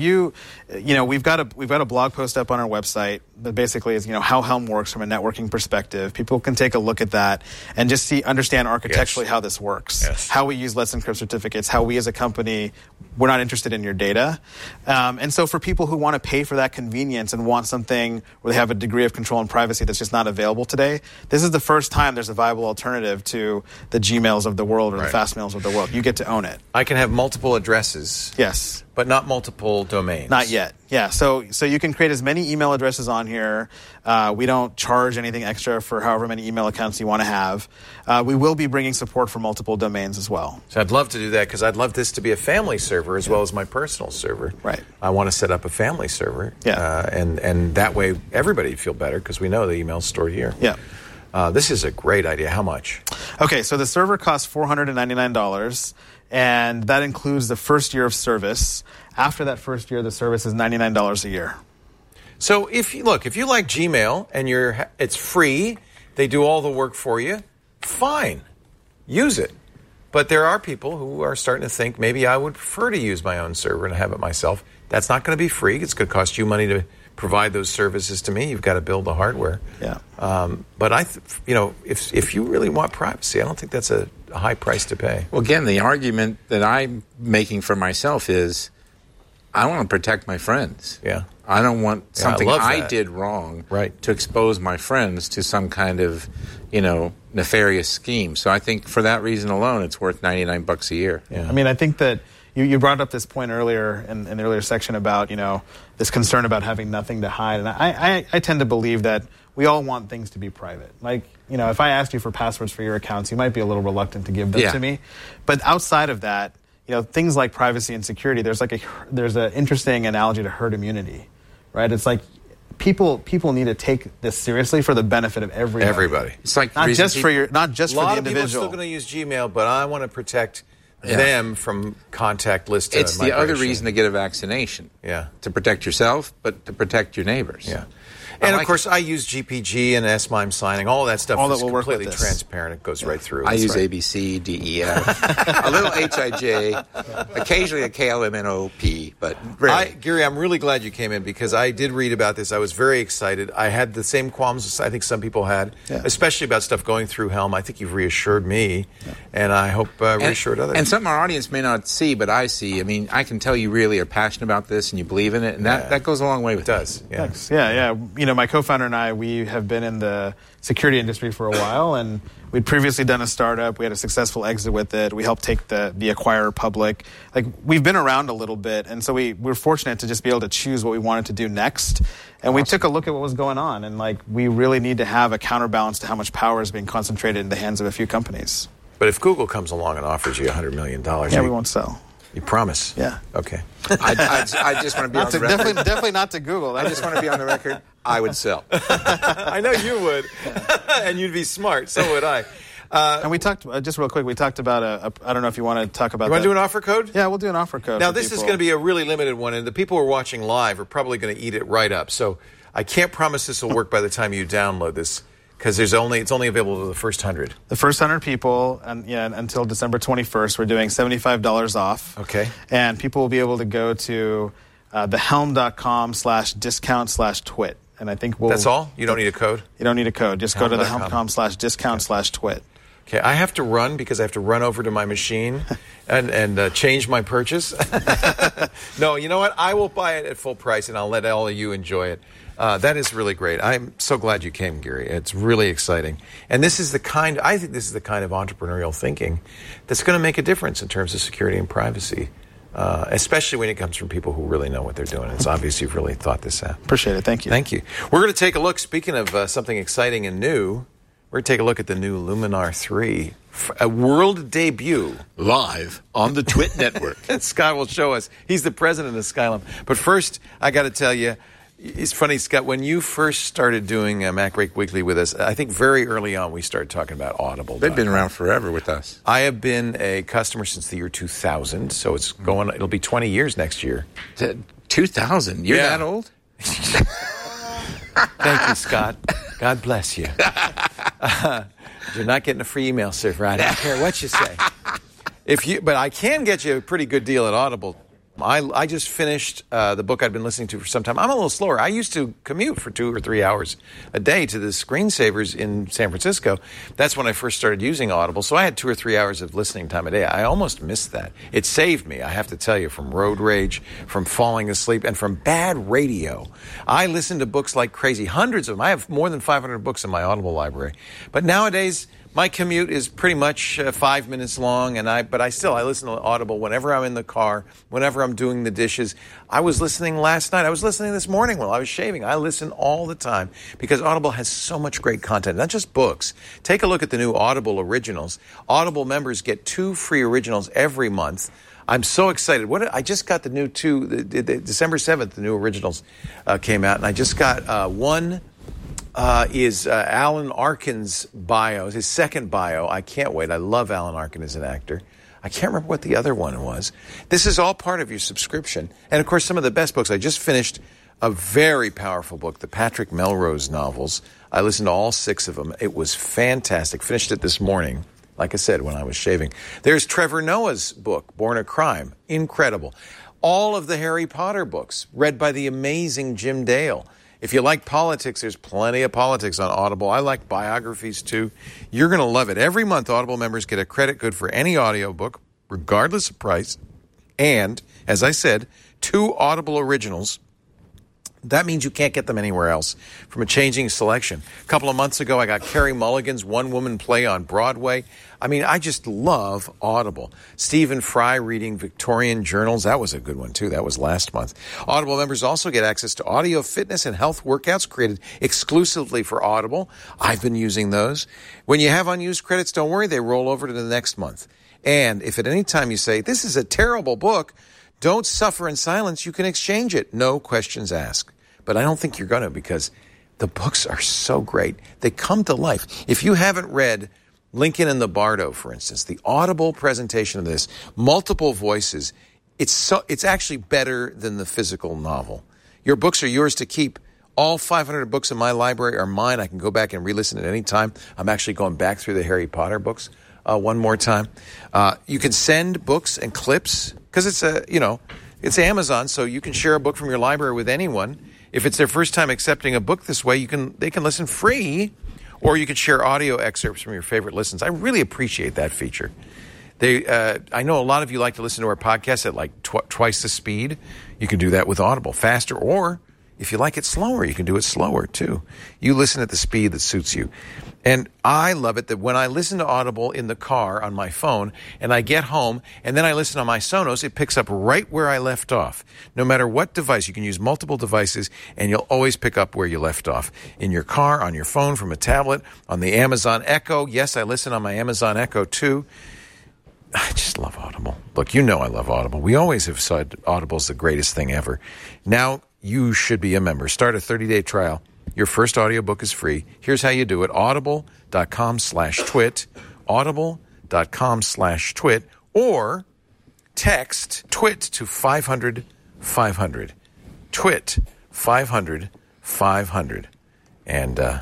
we've got a blog post up on our website that basically is, how Helm works from a networking perspective. People can take a look at that and just understand architecturally how this works, how we use Let's Encrypt certificates, how we as a company, we're not interested in your data. And so for people who want to pay for that convenience and want something where they have a degree of control and privacy that's just not available today, this is the first time there's a viable alternative to the Gmails of the world or the Fastmails of the world. You get to own it. I can have multiple addresses, Yes. but not multiple domains. Not yet. Yeah. So you can create as many email addresses on here. We don't charge anything extra for however many email accounts you want to have. We will be bringing support for multiple domains as well. So I'd love to do that because I'd love this to be a family server as well as my personal server. Right. I want to set up a family server. Yeah. And that way everybody would feel better because we know the email's stored here. Yeah. This is a great idea. How much? Okay. So the server costs $499, and that includes the first year of service. After that first year, the service is $99 a year. So if you like Gmail and it's free, they do all the work for you, fine, use it. But there are people who are starting to think maybe I would prefer to use my own server and have it myself. That's not going to be free. It's going to cost you money to provide those services to me. You've got to build the hardware. Yeah. But if you really want privacy, I don't think that's a high price to pay. Well, again, the argument that I'm making for myself is I want to protect my friends. Yeah. I don't want something love I that. did wrong Right. to expose my friends to some kind of, nefarious scheme. So I think for that reason alone, it's worth $99 a year. Yeah. I mean, I think that you brought up this point earlier in the earlier section about, this concern about having nothing to hide. And I tend to believe that we all want things to be private. Like, if I asked you for passwords for your accounts, you might be a little reluctant to give them to me. But outside of that, things like privacy and security, there's an interesting analogy to herd immunity, right? It's like people need to take this seriously for the benefit of everybody. It's like Not just for the A lot of people are individual. still going to use Gmail, but I want to protect them from contact list It's the other migration. reason to get a vaccination. Yeah. To protect yourself, but to protect your neighbors. Yeah. And of course, I use GPG and S-MIME signing. All that stuff is completely transparent. It goes right through. I use ABC, DEF, a little HIJ, occasionally a KLMNOP, but rarely. Gary, I'm really glad you came in because I did read about this. I was very excited. I had the same qualms I think some people had, especially about stuff going through Helm. I think you've reassured me, and I hope reassured others. And something our audience may not see, but I see. I mean, I can tell you really are passionate about this and you believe in it, and that goes a long way with it. It does. Yeah. Thanks. Yeah. You know, my co-founder and I, we have been in the security industry for a while, and we'd previously done a startup. We had a successful exit with it. We helped take the acquirer public. Like, we've been around a little bit, and so we're fortunate to just be able to choose what we wanted to do next. And we took a look at what was going on, and like, we really need to have a counterbalance to how much power is being concentrated in the hands of a few companies. But if Google comes along and offers you $100 million, we won't sell. You promise? Yeah. Okay. I just want to be on the record. Definitely not to Google. I just want to be on the record. I would sell. I know you would. And you'd be smart. So would I. And we talked, just real quick, we talked about I don't know if you want to talk about that. You want to do an offer code? Yeah, we'll do an offer code. Now, this is going to be a really limited one, and the people who are watching live are probably going to eat it right up. So I can't promise this will work by the time you download this, because it's only available to the first 100. The first 100 people, and until December 21st, we're doing $75 off. Okay. And people will be able to go to thehelm.com/discount/twit. And I think That's all? You don't need a code? You don't need a code. Just go to thehelm.com/discount/twit. Okay, I have to run because I have to run over to my machine and change my purchase. No, you know what? I will buy it at full price, and I'll let all of you enjoy it. That is really great. I'm so glad you came, Gary. It's really exciting. And I think this is the kind of entrepreneurial thinking that's going to make a difference in terms of security and privacy, especially when it comes from people who really know what they're doing. It's obvious you've really thought this out. Appreciate it. Thank you. Thank you. We're going to take a look, speaking of something exciting and new, we're going to take a look at the new Luminar 3, a world debut. Live on the Twit Network. And Scott will show us. He's the president of Skylum. But first, I got to tell you, it's funny, Scott, when you first started doing MacBreak Weekly with us, I think very early on we started talking about Audible. They've been around forever with us. I have been a customer since the year 2000, so it'll be 20 years next year. 2000? You're that old? Thank you, Scott. God bless you. You're not getting a free email server. I don't care what you say. But I can get you a pretty good deal at Audible. I just finished the book I'd been listening to for some time. I'm a little slower. I used to commute for 2 or 3 hours a day to the screensavers in San Francisco. That's when I first started using Audible. So I had 2 or 3 hours of listening time a day. I almost missed that. It saved me, I have to tell you, from road rage, from falling asleep, and from bad radio. I listen to books like crazy, hundreds of them. I have more than 500 books in my Audible library. But nowadays, my commute is pretty much 5 minutes long, but I listen to Audible whenever I'm in the car, whenever I'm doing the dishes. I was listening last night. I was listening this morning while I was shaving. I listen all the time because Audible has so much great content, not just books. Take a look at the new Audible Originals. Audible members get 2 free originals every month. I'm so excited. I just got the new 2, December 7th, the new originals came out, and I just got one. Is Alan Arkin's bio, his second bio. I can't wait. I love Alan Arkin as an actor. I can't remember what the other one was. This is all part of your subscription. And, of course, some of the best books. I just finished a very powerful book, the Patrick Melrose novels. I listened to all 6 of them. It was fantastic. Finished it this morning, like I said, when I was shaving. There's Trevor Noah's book, Born a Crime. Incredible. All of the Harry Potter books, read by the amazing Jim Dale. If you like politics, there's plenty of politics on Audible. I like biographies, too. You're going to love it. Every month, Audible members get a credit good for any audiobook, regardless of price. And, as I said, 2 Audible originals. That means you can't get them anywhere else from a changing selection. A couple of months ago, I got Carey Mulligan's one-woman play on Broadway. I mean, I just love Audible. Stephen Fry reading Victorian journals. That was a good one, too. That was last month. Audible members also get access to audio fitness and health workouts created exclusively for Audible. I've been using those. When you have unused credits, don't worry. They roll over to the next month. And if at any time you say, this is a terrible book, don't suffer in silence. You can exchange it. No questions asked. But I don't think you're going to, because the books are so great. They come to life. If you haven't read Lincoln and the Bardo, for instance, the Audible presentation of this, multiple voices, it's actually better than the physical novel. Your books are yours to keep. All 500 books in my library are mine. I can go back and re-listen at any time. I'm actually going back through the Harry Potter books one more time. You can send books and clips because it's Amazon, so you can share a book from your library with anyone. If it's their first time accepting a book this way, they can listen free, or you can share audio excerpts from your favorite listens. I really appreciate that feature. I know a lot of you like to listen to our podcast at like twice the speed. You can do that with Audible, faster, or if you like it slower, you can do it slower too. You listen at the speed that suits you. And I love it that when I listen to Audible in the car on my phone and I get home and then I listen on my Sonos, it picks up right where I left off. No matter what device, you can use multiple devices and you'll always pick up where you left off. In your car, on your phone, from a tablet, on the Amazon Echo. Yes, I listen on my Amazon Echo too. I just love Audible. Look, you know I love Audible. We always have said Audible's the greatest thing ever. Now you should be a member. Start a 30-day trial. Your first audiobook is free. Here's how you do it. Audible.com/twit. Audible.com/twit. Or text TWIT to 500-500. TWIT 500-500. And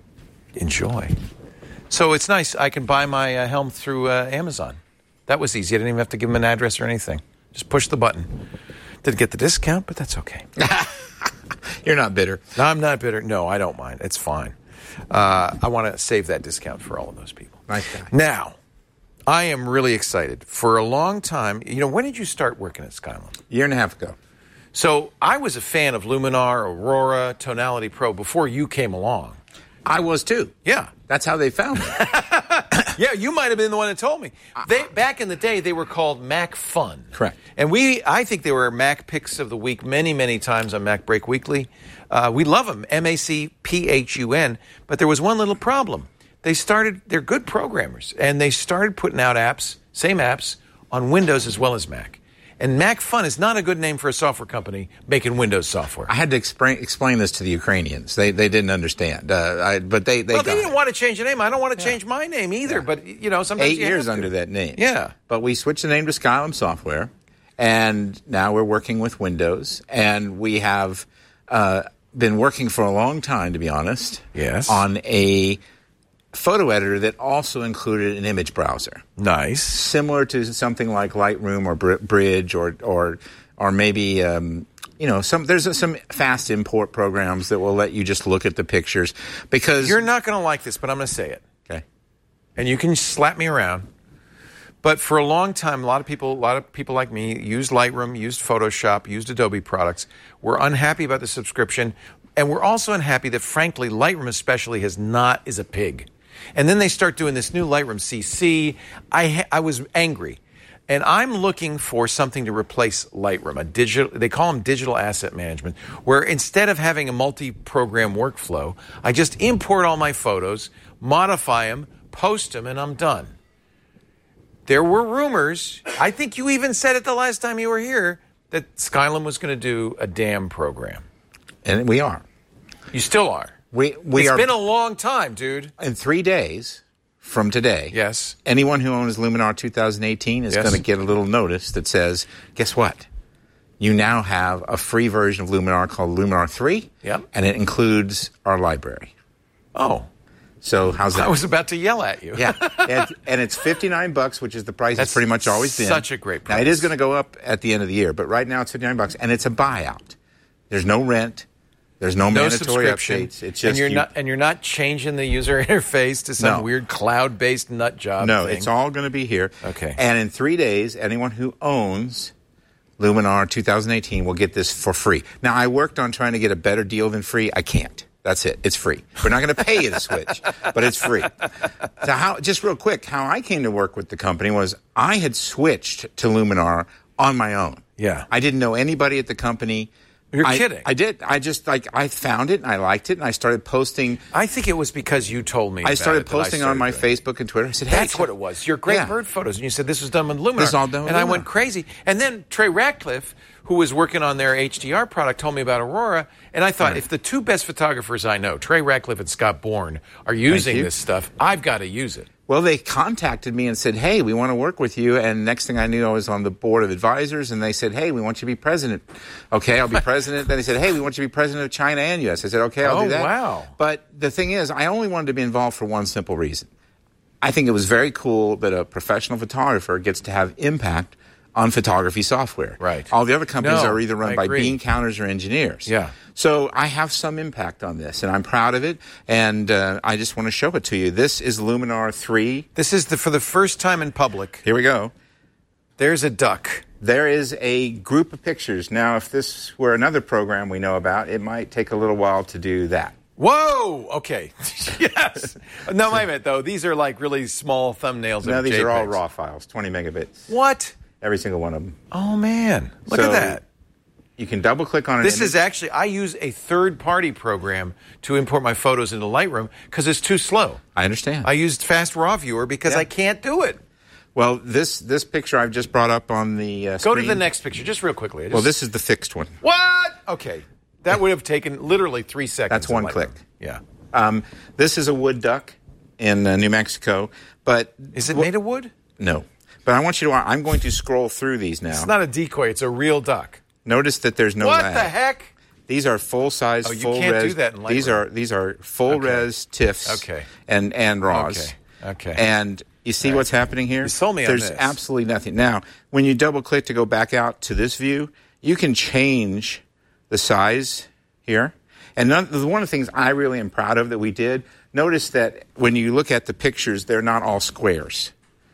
enjoy. So it's nice. I can buy my helm through Amazon. That was easy. I didn't even have to give them an address or anything. Just push the button. Didn't get the discount, but that's okay. You're not bitter. No, I'm not bitter. No, I don't mind. It's fine. I want to save that discount for all of those people. Nice guy. Now, I am really excited. For a long time, when did you start working at Skylum? A year and a half ago. So I was a fan of Luminar, Aurora, Tonality Pro before you came along. I was too. Yeah. That's how they found me. Yeah, you might have been the one that told me. Back in the day, they were called Mac Fun. Correct. And I think they were Mac Picks of the Week many, many times on Mac Break Weekly. We love them, MacPhun. But there was one little problem. They're good programmers, and they started putting out same apps, on Windows as well as Mac. And Mac Fun is not a good name for a software company making Windows software. I had to explain this to the Ukrainians. They didn't understand. But they didn't want to change the name. I don't want to change my name either. But sometimes 8 years under that name. Yeah. But we switched the name to Skylum Software, and now we're working with Windows. And we have been working for a long time, to be honest. Yes. On a photo editor that also included an image browser. Nice. Similar to something like Lightroom or Bridge or maybe there's some fast import programs that will let you just look at the pictures because you're not going to like this, but I'm going to say it. Okay. And you can slap me around. But for a long time, a lot of people like me used Lightroom, used Photoshop, used Adobe products. We're unhappy about the subscription, and we're also unhappy that, frankly, Lightroom especially is a pig. And then they start doing this new Lightroom CC. I was angry. And I'm looking for something to replace Lightroom, they call them digital asset management, where instead of having a multi-program workflow, I just import all my photos, modify them, post them, and I'm done. There were rumors, I think you even said it the last time you were here, that Skylum was going to do a damn program. And we are. You still are. It's been a long time, dude. In 3 days from today, yes, anyone who owns Luminar 2018 is going to get a little notice that says, guess what? You now have a free version of Luminar called Luminar 3, and it includes our library. Oh. So how's that? I was about to yell at you. Yeah. And it's $59, which is the price it's pretty much always been. Such a great price. Now, it is going to go up at the end of the year, but right now it's $59, and it's a buyout. There's no rent. There's no mandatory updates. It's just you're not changing the user interface to some weird cloud-based nut job. No, thing. It's all going to be here. Okay. And in 3 days, anyone who owns Luminar 2018 will get this for free. Now, I worked on trying to get a better deal than free. I can't. That's it. It's free. We're not going to pay you to switch, but it's free. So just real quick, how I came to work with the company was I had switched to Luminar on my own. Yeah. I didn't know anybody at the company. You're kidding. I did. I just I found it and I liked it and I started posting. I think it was because you told me. I started posting on my Facebook and Twitter. I said, "That's what it was." Your great bird photos, and you said this was done with Luminar. This is all done with and Luminar. I went crazy. And then Trey Ratcliffe, who was working on their HDR product, told me about Aurora, and I thought, if the two best photographers I know, Trey Ratcliffe and Scott Bourne, are using this stuff, I've got to use it. Well, they contacted me and said, hey, we want to work with you. And next thing I knew, I was on the board of advisors, and they said, hey, we want you to be president. Okay, I'll be president. Then they said, hey, we want you to be president of China and U.S. I said, okay, I'll do that. Oh, wow. But the thing is, I only wanted to be involved for one simple reason. I think it was very cool that a professional photographer gets to have impact on photography software. Right. All the other companies No, are either run I by agree. bean counters or engineers. Yeah. So I have some impact on this, and I'm proud of it, and I just want to show it to you. This is Luminar 3. This is for the first time in public. Here we go. There's a duck. There is a group of pictures. Now, if this were another program we know about, it might take a little while to do that. Whoa! Okay. Yes. No, wait a minute, though. These are like really small thumbnails. No, of these are all JPEGs. raw files, 20 megabits. What? Every single one of them. Oh, man. Look So at that. You can double-click on an This image. is actually, I use a third-party program to import my photos into Lightroom because it's too slow. I understand. I used Fast Raw Viewer because Yeah. I can't do it. Well, this picture I've just brought up on the Go screen. to the next picture, just real quickly. Well, this is the fixed one. What? Okay. That would have taken literally 3 seconds. That's one in Lightroom. click. Yeah. This is a wood duck in New Mexico, but Is it made of wood? No. But I want you to. I'm going to scroll through these now. It's not a decoy. It's a real duck. Notice that there's no What lag. the heck? These are full size, Oh, you full can't res. do that in Lightroom. These are full Okay. res TIFFs. Okay. And RAWs. Okay. And you see what's happening here? You sold me on There's this. absolutely nothing. Now, when you double click to go back out to this view, you can change the size here. And one of the things I really am proud of that we did, notice that when you look at the pictures, they're not all squares.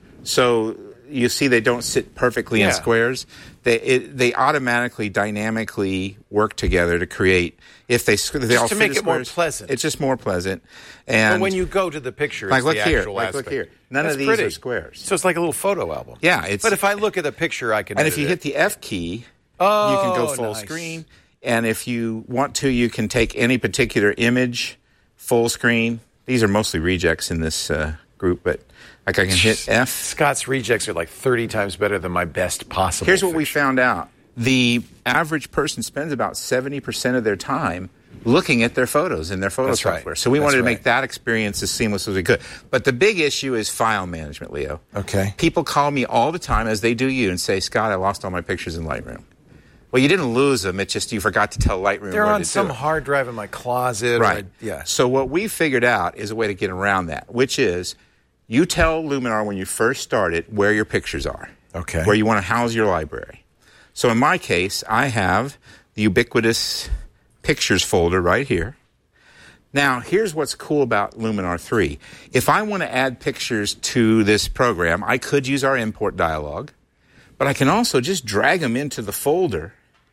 So you see they don't sit perfectly in Yeah. squares. They automatically, dynamically work together to create. If they all to fit make as it more squares, pleasant. It's just more pleasant. And But when you go to the picture, Like, it's look the here, actual like, look aspect. here. None of That's these pretty. are squares. So it's like a little photo album. Yeah, it's- But if I look at the picture, I can. and if edit you it. hit the F key, you Oh, can go full nice. screen. And if you want to, you can take any particular image, full screen. These are mostly rejects in this group, but like I can hit F. Scott's rejects are like 30 times better than my best possible. Here's what we picture. found out. The average person spends about 70% of their time looking at their photos in their photo That's right. software. So we That's wanted to right. make that experience as seamless as we could. But the big issue is file management, Leo. Okay. People call me all the time, as they do you, and say, Scott, I lost all my pictures in Lightroom. Well, you didn't lose them. It's just you forgot to tell Lightroom They're where on to some do it. hard drive in my closet. Right. Yeah. So what we figured out is a way to get around that, which is you tell Luminar when you first start it where your pictures are. Okay. Where you want to house your library. So in my case, I have the ubiquitous pictures folder right here. Now, here's what's cool about Luminar 3. If I want to add pictures to this program, I could use our import dialog, but I can also just drag them into the folder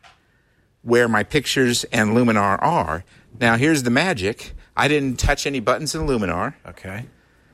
where my pictures and Luminar are. Now, here's the magic. I didn't touch any buttons in Luminar. Okay.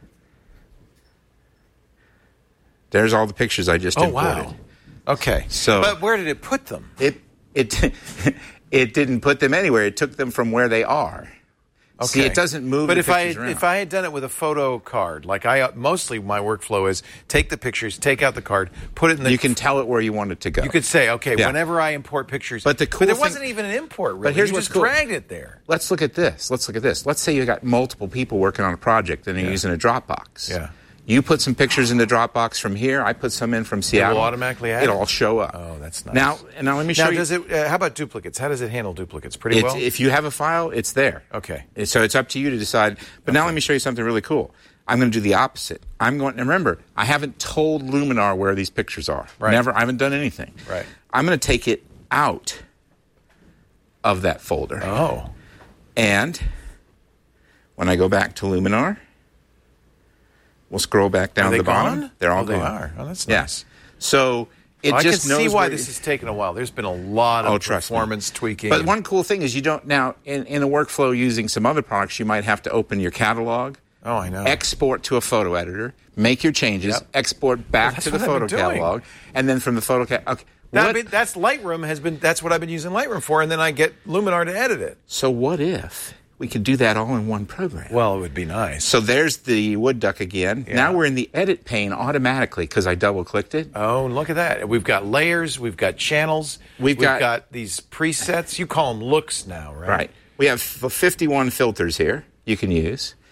There's all the pictures I just Oh, imported. wow. Okay. So- but where did it put them? It it didn't put them anywhere. It took them from where they are. See, it doesn't move. But the if I pictures around. if I had done it with a photo card, like mostly my workflow is take the pictures, take out the card, put it in the. you can tell it where you want it to go. You could say, okay, Yeah. whenever I import pictures. But the cool there thing- wasn't even an import. Really. But here's you what's just cool. dragged it there. Let's look at this. Let's say you got multiple people working on a project and they're using a Dropbox. Yeah. You put some pictures in the Dropbox from here. I put some in from Seattle. automatically add It'll it? all show up. Oh, that's nice. Now let me show Now, you. does it? How about duplicates? How does it handle duplicates? Pretty well. If you have a file, it's there. Okay. So it's up to you to decide. But now let me show you something really cool. I'm going to do the opposite. I'm going. And remember, I haven't told Luminar where these pictures are. Right. Never. I haven't done anything. Right. I'm going to take it out of that folder. Oh. And when I go back to Luminar, we'll scroll back down Are they the bottom. gone? They're all They gone. are. Oh, that's Yeah. nice. So it I just can knows see why where this you- has taken a while. There's been a lot of trust me. performance tweaking. But one cool thing is you don't now in a workflow using some other products, you might have to open your catalog. Oh, I know. Export to a photo editor, make your changes, Yep. export back that's to the what I've photo been doing. catalog, and then from the photo catalog. Okay, That's Lightroom that's what I've been using Lightroom for, and then I get Luminar to edit it. so what if we could do that all in one program? Well, it would be nice. So there's the wood duck again. Yeah. Now we're in the edit pane automatically because I double clicked it. Oh, look at that. We've got layers. We've got channels. We've got- got these presets. You call them looks now, right? Right. We have 51 filters here you can use.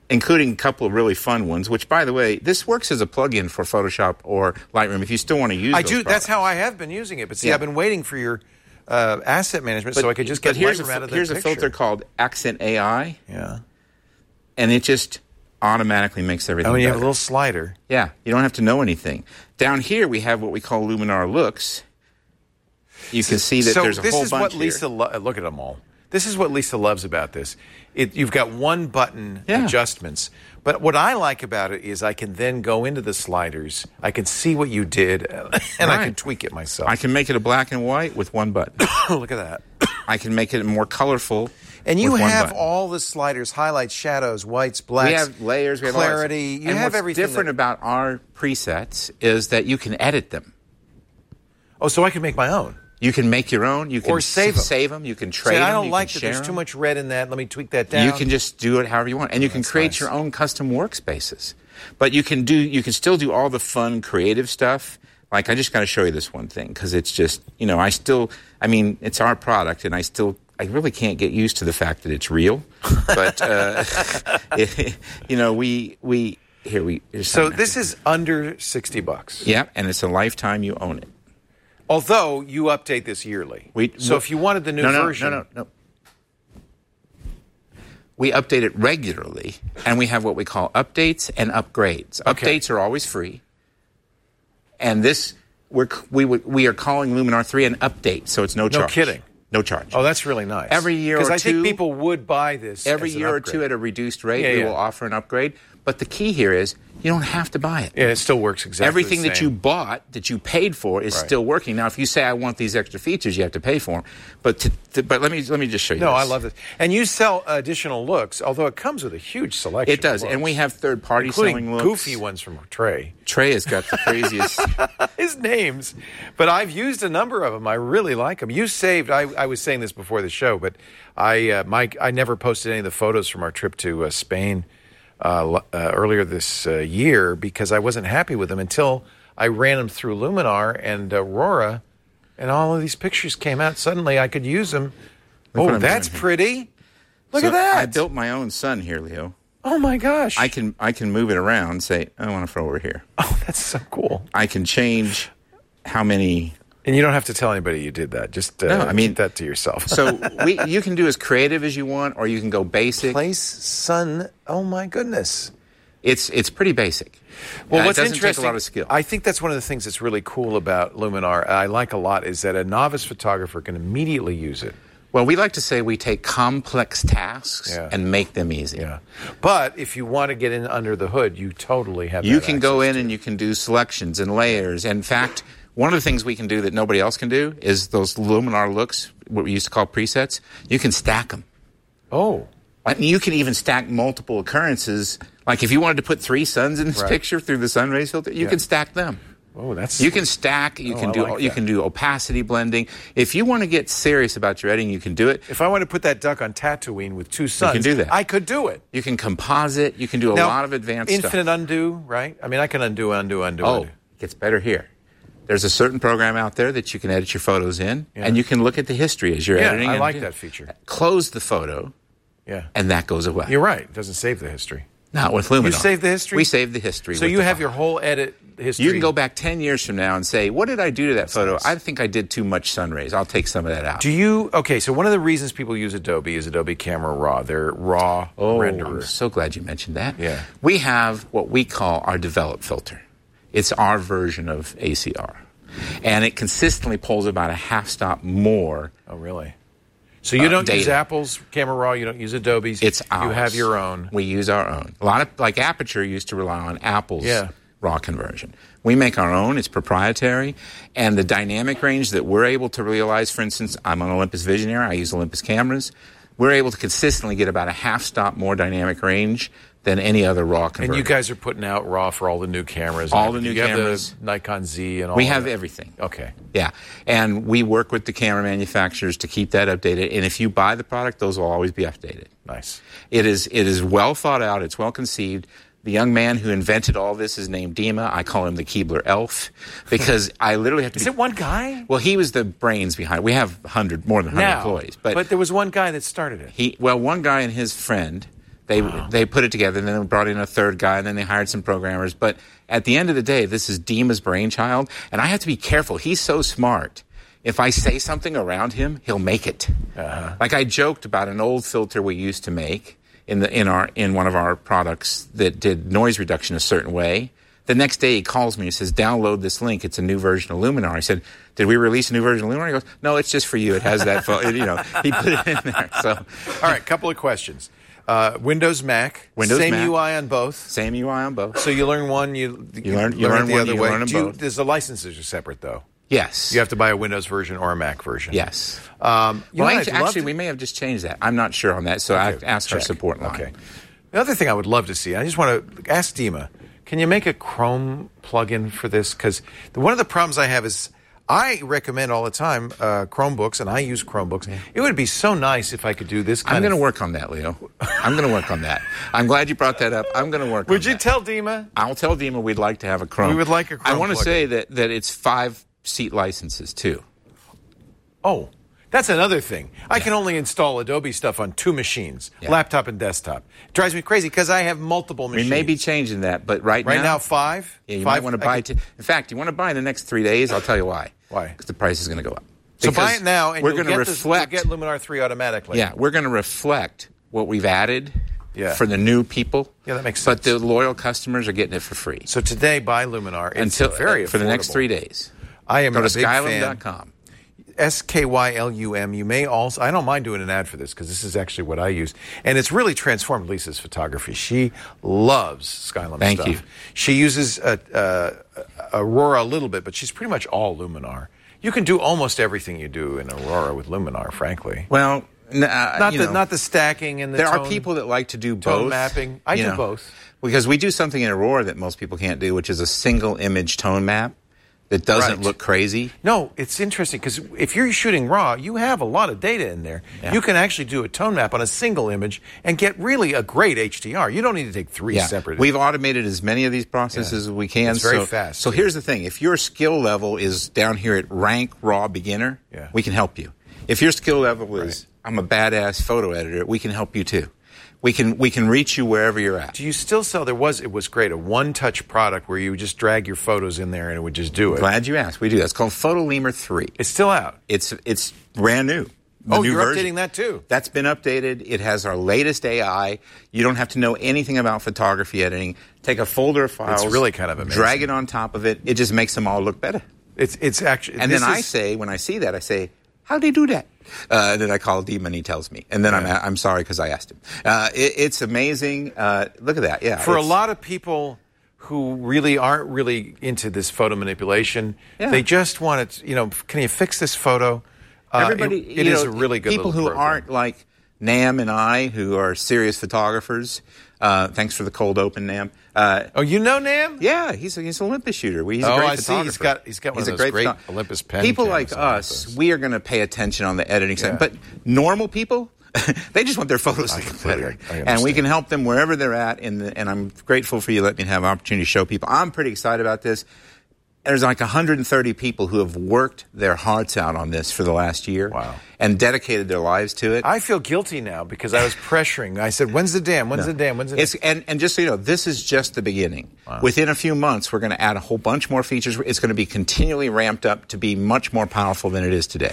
including a couple of really fun ones, which, by the way, this works as a plug-in for Photoshop or Lightroom if you still want to use those products. That's how I have been using it. But see, I've been waiting for your asset management so I could just get Lightroom out of the Here's picture. a filter called Accent AI. Yeah. And it just automatically makes everything you better. have a little slider. Yeah, you don't have to know anything. Down here, we have what we call Luminar Looks. You can see that there's a whole bunch here. So this is what Lisa look at them all. This is what Lisa loves about this. You've got one button adjustments. But what I like about it is I can then go into the sliders. I can see what you did, and I can tweak it myself. I can make it a black and white with one button. Look at that. I can make it more colorful. And you with one have button. all the sliders, highlights, shadows, whites, blacks. We have layers, we have clarity. All you have what's everything. different about our presets is that you can edit them. Oh, so I can make my own. You can make your own. You can Or save them. Save them. You can trade them. I don't you like can that. share There's too them. much red in that. Let me tweak that down. You can just do it however you want, and you can create nice. your own custom workspaces. But you can still do all the fun, creative stuff. Like I just got to show you this one thing because it's just it's our product, and I really can't get used to the fact that it's real. But So this is under $60. Yeah, and it's a lifetime. You own it. Although you update this yearly. So if you wanted the new version. No. We update it regularly, and we have what we call updates and upgrades. Okay. Updates are always free, and this we are calling Luminar 3 an update, so it's no charge. No kidding. No charge. Oh, that's really nice. Every year or two. Because I think people would buy this Every as an year or upgrade. two at a reduced rate, we will offer an upgrade. But the key here is you don't have to buy it. Yeah, it still works exactly Everything the that same. you bought, that you paid for, is still working. Now, if you say, I want these extra features, you have to pay for them. But let me just show you this. No, I love this. And you sell additional looks, although it comes with a huge selection. It does. of looks, And we have third-party including selling looks. goofy ones from Trey. Trey has got the craziest. His names. But I've used a number of them. I really like them. You saved, I was saying this before the show, but I never posted any of the photos from our trip to Spain earlier this year because I wasn't happy with them until I ran them through Luminar and Aurora, and all of these pictures came out. Suddenly I could use them. what Oh, I'm that's doing here. pretty. Look So at that. I built my own sun here, Leo. Oh, my gosh. I can move it around and say, I want to throw over here. Oh, that's so cool. I can change how many. And you don't have to tell anybody you did that. Just keep that to yourself. So you can do as creative as you want, or you can go basic. Place sun. Oh, my goodness. It's pretty basic. Well, what's it doesn't interesting, take a lot of skill. I think that's one of the things that's really cool about Luminar, I like a lot, is that a novice photographer can immediately use it. Well, we like to say we take complex tasks and make them easy. Yeah. But if you want to get in under the hood, you totally have You that can go access in to and you can do selections and layers. In fact, one of the things we can do that nobody else can do is those Luminar looks, what we used to call presets. You can stack them. Oh. And you can even stack multiple occurrences. Like if you wanted to put 3 suns in this picture through the sun rays filter, you can stack them. Oh, that's You can stack. You can I do. like you that. can do opacity blending. If you want to get serious about your editing, you can do it. If I want to put that duck on Tatooine with 2 suns, can do that. I could do it. You can composite. You can do a Now, lot of advanced infinite stuff. undo, right? I mean, I can undo. Oh, it gets better here. There's a certain program out there that you can edit your photos in, and you can look at the history as you're editing. I and like that feature. Close the photo, and that goes away. You're right. It doesn't save the history. Not with Luminar. You save the history? We save the history. So with you the have file. your whole edit history. You can go back 10 years from now and say, what did I do to that photo? nice. I think I did too much sun rays. I'll take some of that out. Okay, so one of the reasons people use Adobe is Adobe Camera Raw. They're raw I'm renderer. so glad you mentioned that. Yeah. We have what we call our develop filter. It's our version of ACR. And it consistently pulls about a half stop more. Oh, really? So you don't use data. Apple's Camera Raw, you don't use Adobe's. It's ours. You have your own. We use our own. A lot of, like Aperture used to rely on Apple's Yeah. raw conversion. We make our own. It's proprietary. And the dynamic range that we're able to realize, for instance, I'm an Olympus Visionary. I use Olympus cameras. We're able to consistently get about a half stop more dynamic range than any other raw converter. And you guys are putting out RAW for all the new cameras. All the new you cameras. Have the Nikon Z and all We of have that. everything. Okay. Yeah. And we work with the camera manufacturers to keep that updated. And if you buy the product, those will always be updated. Nice. It is well thought out. It's well conceived. The young man who invented all this is named Dima. I call him the Keebler elf because I literally have to Is it one guy? Well, he was the brains behind it. We have more than 100 Now. employees. But there was one guy that started it. One guy and his friend They put it together, and then they brought in a third guy, and then they hired some programmers. But at the end of the day, this is Dima's brainchild, and I have to be careful. He's so smart. If I say something around him, he'll make it. Like I joked about an old filter we used to make in one of our products that did noise reduction a certain way. The next day he calls me and says, download this link. It's a new version of Luminar. I said, did we release a new version of Luminar? He goes, no, it's just for you. It has that, he put it in there. So, all right, couple of questions. Windows, Mac. Same Mac. UI on both. Same UI on both. So you learn one, you learn the one, other you way. learn them both. The licenses are separate, though. Yes. You have to buy a Windows version or a Mac version. Yes. Actually, we may have just changed that. I'm not sure on that, so I have to ask our support line. Okay. The other thing I would love to see, I just want to ask Dima, can you make a Chrome plugin for this? Because one of the problems I have is I recommend all the time Chromebooks, and I use Chromebooks. Yeah. It would be so nice if I could do this kind I'm going to work on that, Leo. I'm going to work on that. I'm glad you brought that up. I'm going to work on that. Would you tell Dima? I'll tell Dima we'd like to have a Chrome. We would like a Chrome I want to plugin. say that it's 5-seat licenses, too. Oh, that's another thing. I can only install Adobe stuff on 2 machines, laptop and desktop. It drives me crazy because I have multiple machines. We may be changing that, but right now 5? Yeah, you might want to buy it. In fact, you want to buy in the next 3 days. I'll tell you why. Why? Because the price is going to go up. So buy it now, and we're going to reflect. You'll get Luminar 3 automatically. Yeah, we're going to reflect what we've added for the new people. Yeah, that makes sense. But the loyal customers are getting it for free. So today, buy Luminar. It's very affordable. For the next 3 days. I am Go a to big Skylum.com. SKYLUM. You may also, I don't mind doing an ad for this because this is actually what I use. And it's really transformed Lisa's photography. She loves Skylum Thank stuff. you. She uses Aurora a little bit, but she's pretty much all Luminar. You can do almost everything you do in Aurora with Luminar, frankly. Well, not the stacking and the there tone, are people that like to do tone both. mapping. I do both. Because we do something in Aurora that most people can't do, which is a single image tone map that doesn't look crazy. No, it's interesting because if you're shooting RAW, you have a lot of data in there. Yeah. You can actually do a tone map on a single image and get really a great HDR. You don't need to take 3 separate. We've automated as many of these processes as we can. It's very fast. So here's the thing. If your skill level is down here at rank RAW beginner, we can help you. If your skill level is I'm a badass photo editor, we can help you too. We can reach you wherever you're at. Do you still sell? It was great, a one-touch product where you just drag your photos in there and it would just do it. Glad you asked. We do that. It's called PhotoLemur 3. It's still out. It's brand new. You're updating that too. That's been updated. It has our latest AI. You don't have to know anything about photography editing. Take a folder of files. It's really kind of amazing. Drag it on top of it. It just makes them all look better. It's actually. And then I say, when I see that, I say, how'd they do that? And then I call Dima and he tells me. And then I'm sorry because I asked him. It's amazing. Look at that. Yeah. For a lot of people who really aren't really into this photo manipulation, they just want it, can you fix this photo? Everybody, it is a really good people who program. aren't like Nam and I, who are serious photographers. Thanks for the cold open, Nam. You know Nam? Yeah, he's an Olympus shooter. He's a great photographer. He's got one of those great Olympus pen People cameras like us, we are going to pay attention on the editing side. But normal people, they just want their photos to look better. And we can help them wherever they're at. And I'm grateful for you letting me have an opportunity to show people. I'm pretty excited about this. There's like 130 people who have worked their hearts out on this for the last year and dedicated their lives to it. I feel guilty now because I was pressuring. I said, when's the dam? When's the dam? When's the dam? And just so you know, this is just the beginning. Within a few months, we're going to add a whole bunch more features. It's going to be continually ramped up to be much more powerful than it is today.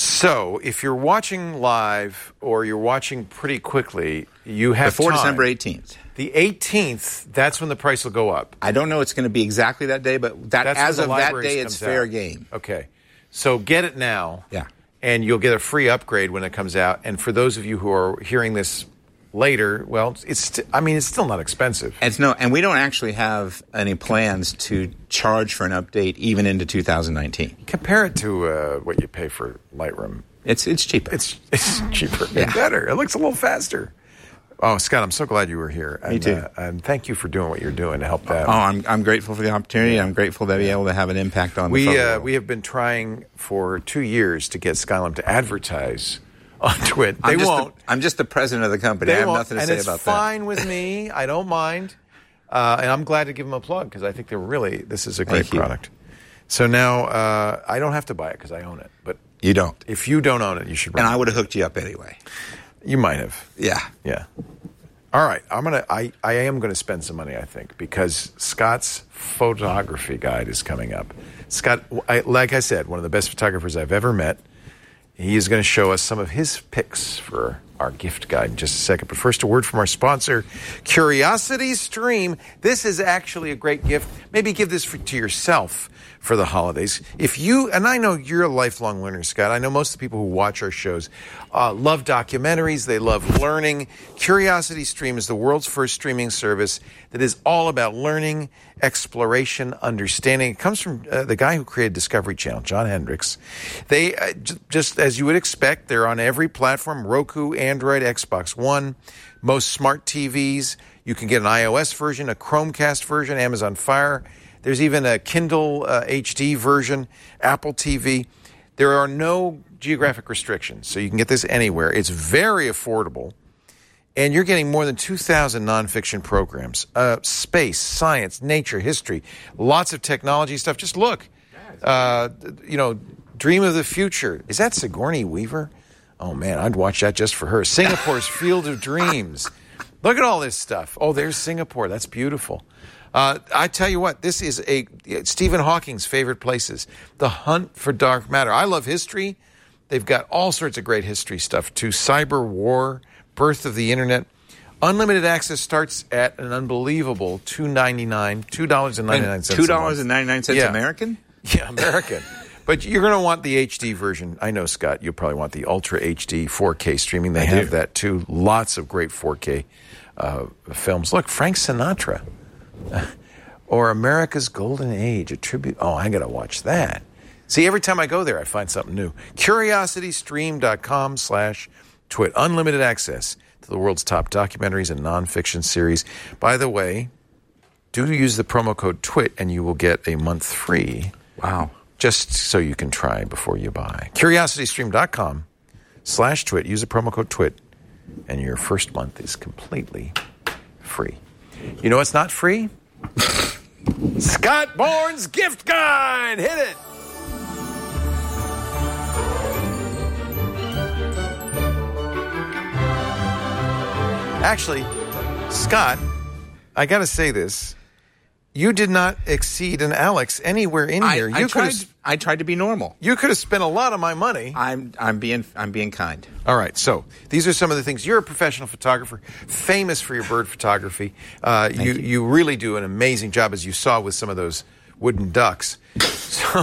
So if you're watching live or you're watching pretty quickly, you have Before time. December 18th. The 18th, that's when the price will go up. I don't know it's going to be exactly that day, but as of that day, it's fair game. Okay. So get it now. Yeah. And you'll get a free upgrade when it comes out. And for those of you who are hearing this later, well, it's still not expensive. And we don't actually have any plans to charge for an update even into 2019. Compare it to what you pay for Lightroom. It's cheaper. It's cheaper and better. It looks a little faster. Oh, Scott, I'm so glad you were here. Me too. And thank you for doing what you're doing to help that. Oh, I'm grateful for the opportunity. I'm grateful to be able to have an impact on the photo world. We have been trying for 2 years to get Skylum to advertise on Twit. They won't. I'm just the president of the company. I have nothing to say about that. And it's fine with me. I don't mind. And I'm glad to give them a plug because I think this is a great product. So now I don't have to buy it because I own it. But you don't. If you don't own it, you should buy it. And I would have hooked you up anyway. You might have. Yeah. Yeah. All right, I am gonna spend some money, I think, because Scott's photography guide is coming up. Scott, like I said, one of the best photographers I've ever met. He is going to show us some of his picks for our gift guide in just a second. But first, a word from our sponsor, CuriosityStream. This is actually a great gift. Maybe give this to yourself for the holidays. And I know you're a lifelong learner, Scott. I know most of the people who watch our shows love documentaries. They love learning. CuriosityStream is the world's first streaming service that is all about learning, exploration, understanding. It comes from the guy who created Discovery Channel, John Hendricks. They, just as you would expect, they're on every platform, Roku, Android, Xbox One, most smart TVs. You can get an iOS version, a Chromecast version, Amazon Fire. There's even a Kindle HD version, Apple TV. There are no geographic restrictions, so you can get this anywhere. It's very affordable, and you're getting more than 2,000 nonfiction programs. Space, science, nature, history, lots of technology stuff. Just look. Dream of the Future. Is that Sigourney Weaver? Oh, man, I'd watch that just for her. Singapore's Field of Dreams. Look at all this stuff. Oh, there's Singapore. That's beautiful. I tell you what, this is Stephen Hawking's favorite places. The Hunt for Dark Matter. I love history. They've got all sorts of great history stuff, too. Cyber War, Birth of the Internet. Unlimited access starts at an unbelievable $2.99. $2.99 American? Yeah, American. But you're going to want the HD version. I know, Scott, you'll probably want the Ultra HD 4K streaming. They have that, too. Lots of great 4K films. Look, Frank Sinatra. Or America's Golden Age, a tribute. Oh, I got to watch that. See, every time I go there, I find something new. CuriosityStream.com/twit. Unlimited access to the world's top documentaries and nonfiction series. By the way, do use the promo code TWIT and you will get a month free. Wow. Just so you can try before you buy. CuriosityStream.com/twit. Use the promo code TWIT and your first month is completely free. You know what's not free? Scott Bourne's gift guide. Hit it. Actually, Scott, I got to say this. You did not exceed an Alex anywhere in here. I tried to be normal. You could have spent a lot of my money. I'm being kind. All right, so these are some of the things. You're a professional photographer, famous for your bird photography. You really do an amazing job, as you saw with some of those wooden ducks. So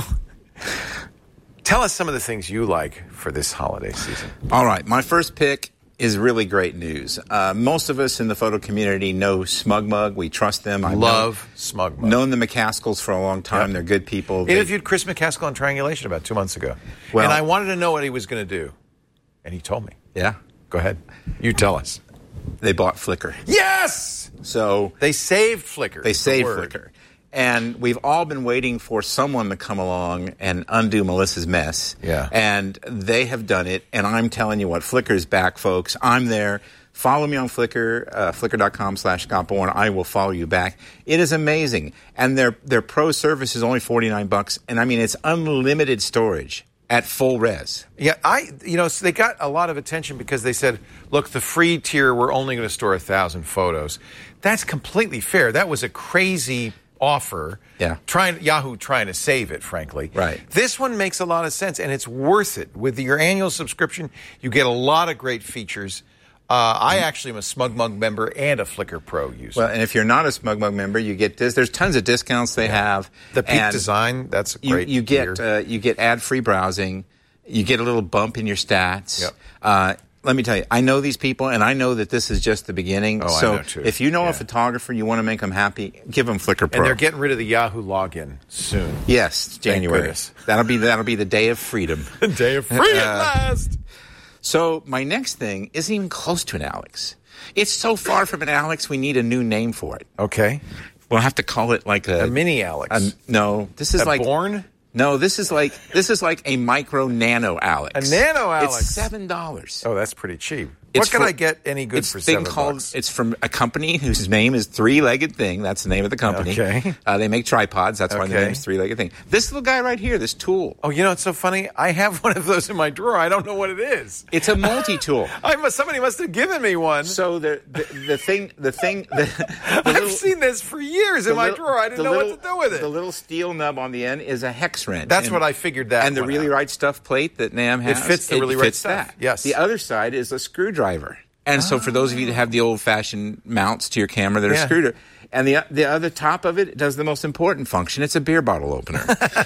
tell us some of the things you like for this holiday season. All right, my first pick is really great news. Most of us in the photo community know SmugMug. We trust them. I love SmugMug. Known the McCaskills for a long time. Yep. They're good people. Interviewed Chris McCaskill on Triangulation about 2 months ago. Well, and I wanted to know what he was going to do. And he told me. Yeah? Go ahead. You tell us. They bought Flickr. Yes! So they saved Flickr. They saved Flickr. And we've all been waiting for someone to come along and undo Melissa's mess. Yeah. And they have done it. And I'm telling you what, Flickr's back, folks. I'm there. Follow me on Flickr, flickr.com/Scott Bourne. I will follow you back. It is amazing. And their pro service is only $49. And I mean, it's unlimited storage at full res. Yeah, so they got a lot of attention because they said, look, the free tier, we're only going to store 1,000 photos. That's completely fair. That was a crazy offer. Yeah. Yahoo trying to save it, frankly. Right. This one makes a lot of sense, and it's worth it. With your annual subscription, you get a lot of great features. I actually am a SmugMug member and a Flickr Pro user. Well, and if you're not a SmugMug member, you get this. There's tons of discounts they have. The Peak Design, that's great. You get ad-free browsing. You get a little bump in your stats. Yep. Let me tell you, I know these people, and I know that this is just the beginning. Oh, so I know too. If you know a photographer, you want to make them happy, give them Flickr Pro. And they're getting rid of the Yahoo login soon. Yes, January. That'll be the day of freedom. The day of freedom last. So my next thing isn't even close to an Alex. It's so far from an Alex, we need a new name for it. Okay. We'll have to call it like a mini Alex. No, this is like Bourne. No, this is like a micro nano Alex. A nano Alex. It's $7. Oh, that's pretty cheap. What can I get any good it's for thing $7? called, It's from a company whose name is Three-Legged Thing. That's the name of the company. Okay. They make tripods. That's why the Okay. name is Three-Legged Thing. This little guy right here, this tool, Oh, you know, it's so funny. I have one of those in my drawer. I don't know what it is. it's a multi-tool. Somebody must have given me one. So the thing, I've seen this for years in my drawer. I didn't know what to do with it. The little steel nub on the end is a hex wrench. That's what I figured that And the one Really out. Right Stuff plate that NAMM has. fits the Really Right fits Stuff. that. Yes. The other side is a screwdriver. And so for those of you that have the old-fashioned mounts to your camera that are screwdriver, and the other top of it does the most important function. It's a beer bottle opener.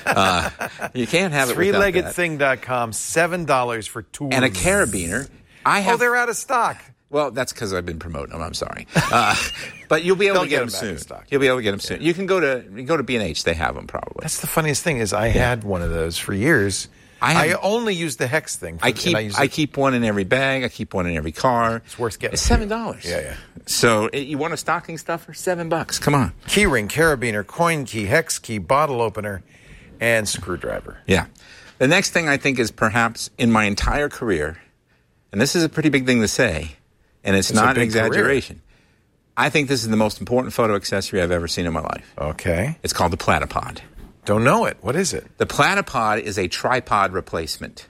You can't have it without that. ThreeLeggedThing.com, $7 for tools. And a carabiner. Oh, they're out of stock. Well, that's because I've been promoting them. I'm sorry, but you'll be able They'll to get get them 'em back in soon. stock. You'll be able to get them soon. You can go to B&H. They have them probably. That's the funniest thing is I had one of those for years. I only use the hex thing. I keep one in every bag. I keep one in every car. It's worth getting. It's $7. Yeah. So you want a stocking stuffer? $7. Come on. Keyring, carabiner, coin key, hex key, bottle opener, and screwdriver. Yeah. The next thing I think is perhaps in my entire career, and this is a pretty big thing to say, and it's not an exaggeration. I think this is the most important photo accessory I've ever seen in my life. Okay. It's called the Platypod. Don't know it. What is it? The Platypod is a tripod replacement.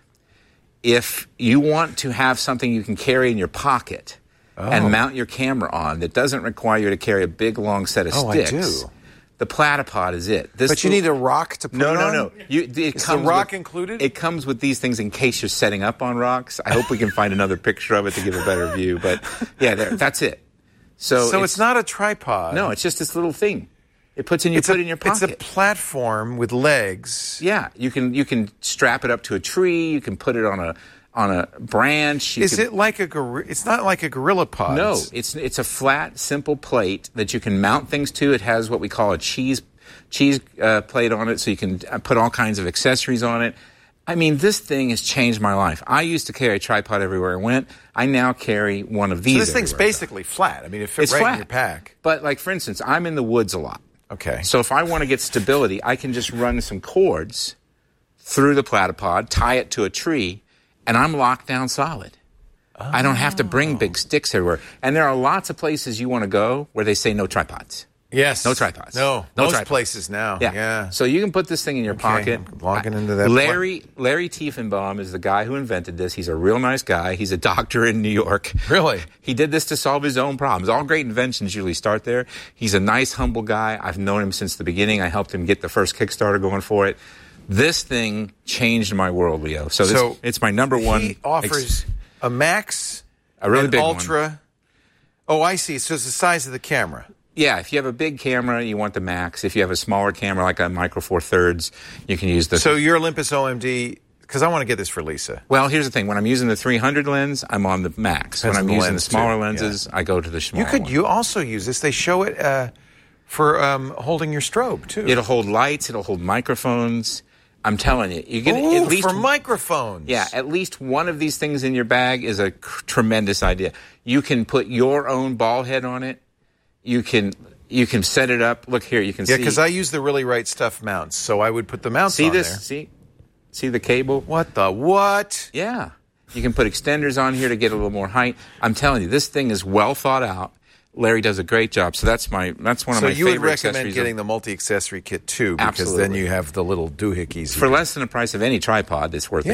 If you want to have something you can carry in your pocket and mount your camera on that doesn't require you to carry a big, long set of sticks, I do. the Platypod is it. But you need a rock to put it on? No. Is the rock included? It comes with these things in case you're setting up on rocks. I hope we can find another picture of it to give a better view. But, yeah, that's it. So it's not a tripod. No, it's just this little thing. It puts in in your pocket. It's a platform with legs. Yeah, you can strap it up to a tree. You can put it on a branch. It like a gorilla? It's not like a gorilla pod. No, it's a flat, simple plate that you can mount things to. It has what we call a cheese plate on it, so you can put all kinds of accessories on it. I mean, this thing has changed my life. I used to carry a tripod everywhere I went. I now carry one of these. So this thing's basically flat. I mean, it fits right in your pack. But, like, for instance, I'm in the woods a lot. Okay. So if I want to get stability, I can just run some cords through the Platypod, tie it to a tree, and I'm locked down solid. Oh. I don't have to bring big sticks everywhere. And there are lots of places you want to go where they say no tripods. Yes. No tripods. No most tripods. Places now. Yeah. So you can put this thing in your pocket. I'm logging into that. Larry Tiefenbaum is the guy who invented this. He's a real nice guy. He's a doctor in New York. Really? He did this to solve his own problems. All great inventions usually start there. He's a nice, humble guy. I've known him since the beginning. I helped him get the first Kickstarter going for it. This thing changed my world, Leo. So it's my number one. He offers a Max, a really big Ultra. One. Oh, I see. So it's the size of the camera. Yeah, if you have a big camera, you want the Max. If you have a smaller camera, like a Micro Four Thirds, you can use the... So your Olympus OMD, because I want to get this for Lisa. Well, here's the thing. When I'm using the 300 lens, I'm on the Max. When I'm using the smaller lenses, I go to the smaller one. You also use this. They show it for holding your strobe, too. It'll hold lights. It'll hold microphones. I'm telling you. You get at least for microphones. Yeah, at least one of these things in your bag is a tremendous idea. You can put your own ball head on it. You can set it up. Look here, you can see. Yeah, because I use the Really Right Stuff mounts, so I would put the mounts on there. See the cable? What? Yeah. You can put extenders on here to get a little more height. I'm telling you, this thing is well thought out. Larry does a great job. So that's one of my favorite accessories. So you would recommend getting the multi-accessory kit, too, because then you have the little doohickeys. For less than the price of any tripod, it's worth the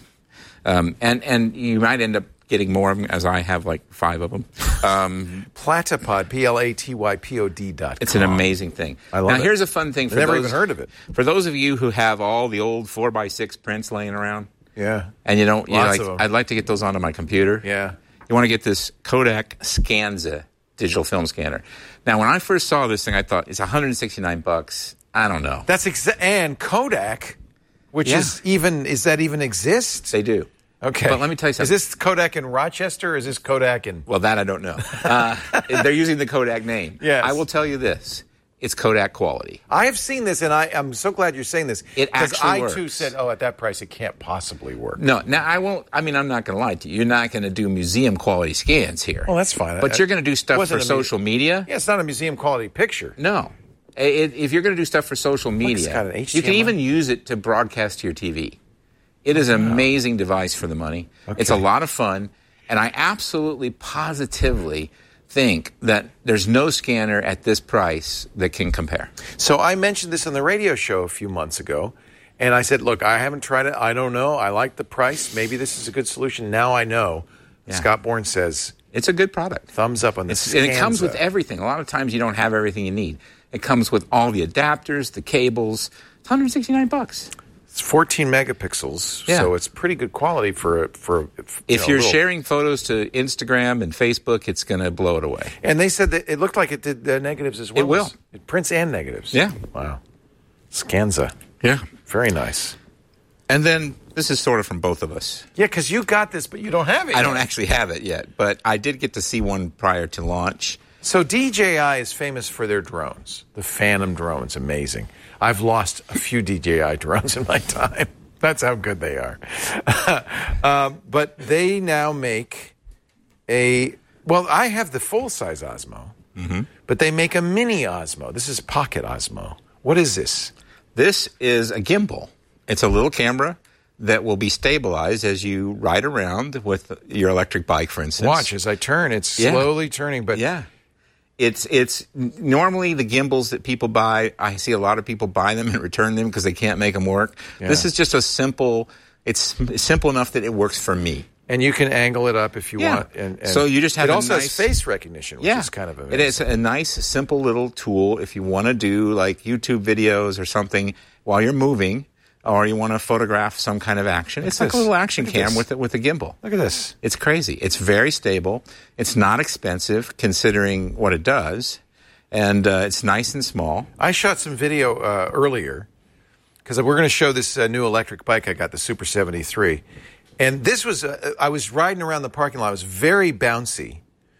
crap. And you might end up getting more of them, as I have like 5 of them. Platypod, Platypod.com. It's an amazing thing. I love it. Now, here's a fun thing. I've never even heard of it. For those of you who have all the old 4x6 prints laying around. Yeah. And you don't, Lots of them. I'd like to get those onto my computer. Yeah. You want to get this Kodak Scanza digital film scanner. Now, when I first saw this thing, I thought it's $169. I don't know. And Kodak, which is that even exist? They do. Okay. But let me tell you something. Is this Kodak in Rochester or is this Kodak in... Well, that I don't know. They're using the Kodak name. Yes. I will tell you this. It's Kodak quality. I have seen this, and I'm so glad you're saying this. It actually works. Because I, too, said, at that price, it can't possibly work. No. Now, I'm not going to lie to you. You're not going to do museum-quality scans here. Well, that's fine. But you're going to do stuff for social media. Yeah, it's not a museum-quality picture. No. If you're going to do stuff for social media, it's got an HDMI. you can even use it to broadcast to your TV. It is an amazing device for the money. Okay. It's a lot of fun. And I absolutely, positively think that there's no scanner at this price that can compare. So I mentioned this on the radio show a few months ago, and I said, look, I haven't tried it. I don't know. I like the price. Maybe this is a good solution. Now I know. Yeah. Scott Bourne says... It's a good product. Thumbs up on this. And it comes with everything. A lot of times you don't have everything you need. It comes with all the adapters, the cables. It's $169. It's 14 megapixels, so it's pretty good quality for if you're sharing photos to Instagram and Facebook, it's going to blow it away. And they said that it looked like it did negatives as well. It will. It prints and negatives. Yeah. Wow. Scanza. Yeah. Very nice. And then this is sort of from both of us. Yeah, because you got this, but you don't have it yet. I don't actually have it yet, but I did get to see one prior to launch. So DJI is famous for their drones. The Phantom drone is amazing. I've lost a few DJI drones in my time. That's how good they are. But they now make I have the full-size Osmo, but they make a mini Osmo. This is Pocket Osmo. What is this? This is a gimbal. It's a little camera that will be stabilized as you ride around with your electric bike, for instance. Watch, as I turn, it's slowly turning, but... Yeah. It's normally the gimbals that people buy. I see a lot of people buy them and return them because they can't make them work. Yeah. This is just it's simple enough that it works for me. And you can angle it up if you want. And so you just have it also has face recognition, which is kind of amazing. It is a nice, simple little tool if you want to do like YouTube videos or something while you're moving. Or you want to photograph some kind of action. It's like a little action cam with a gimbal. Look at this. It's crazy. It's very stable. It's not expensive considering what it does. And it's nice and small. I shot some video earlier because we're going to show this new electric bike I got, the Super 73. And this was, I was riding around the parking lot. It was very bouncy.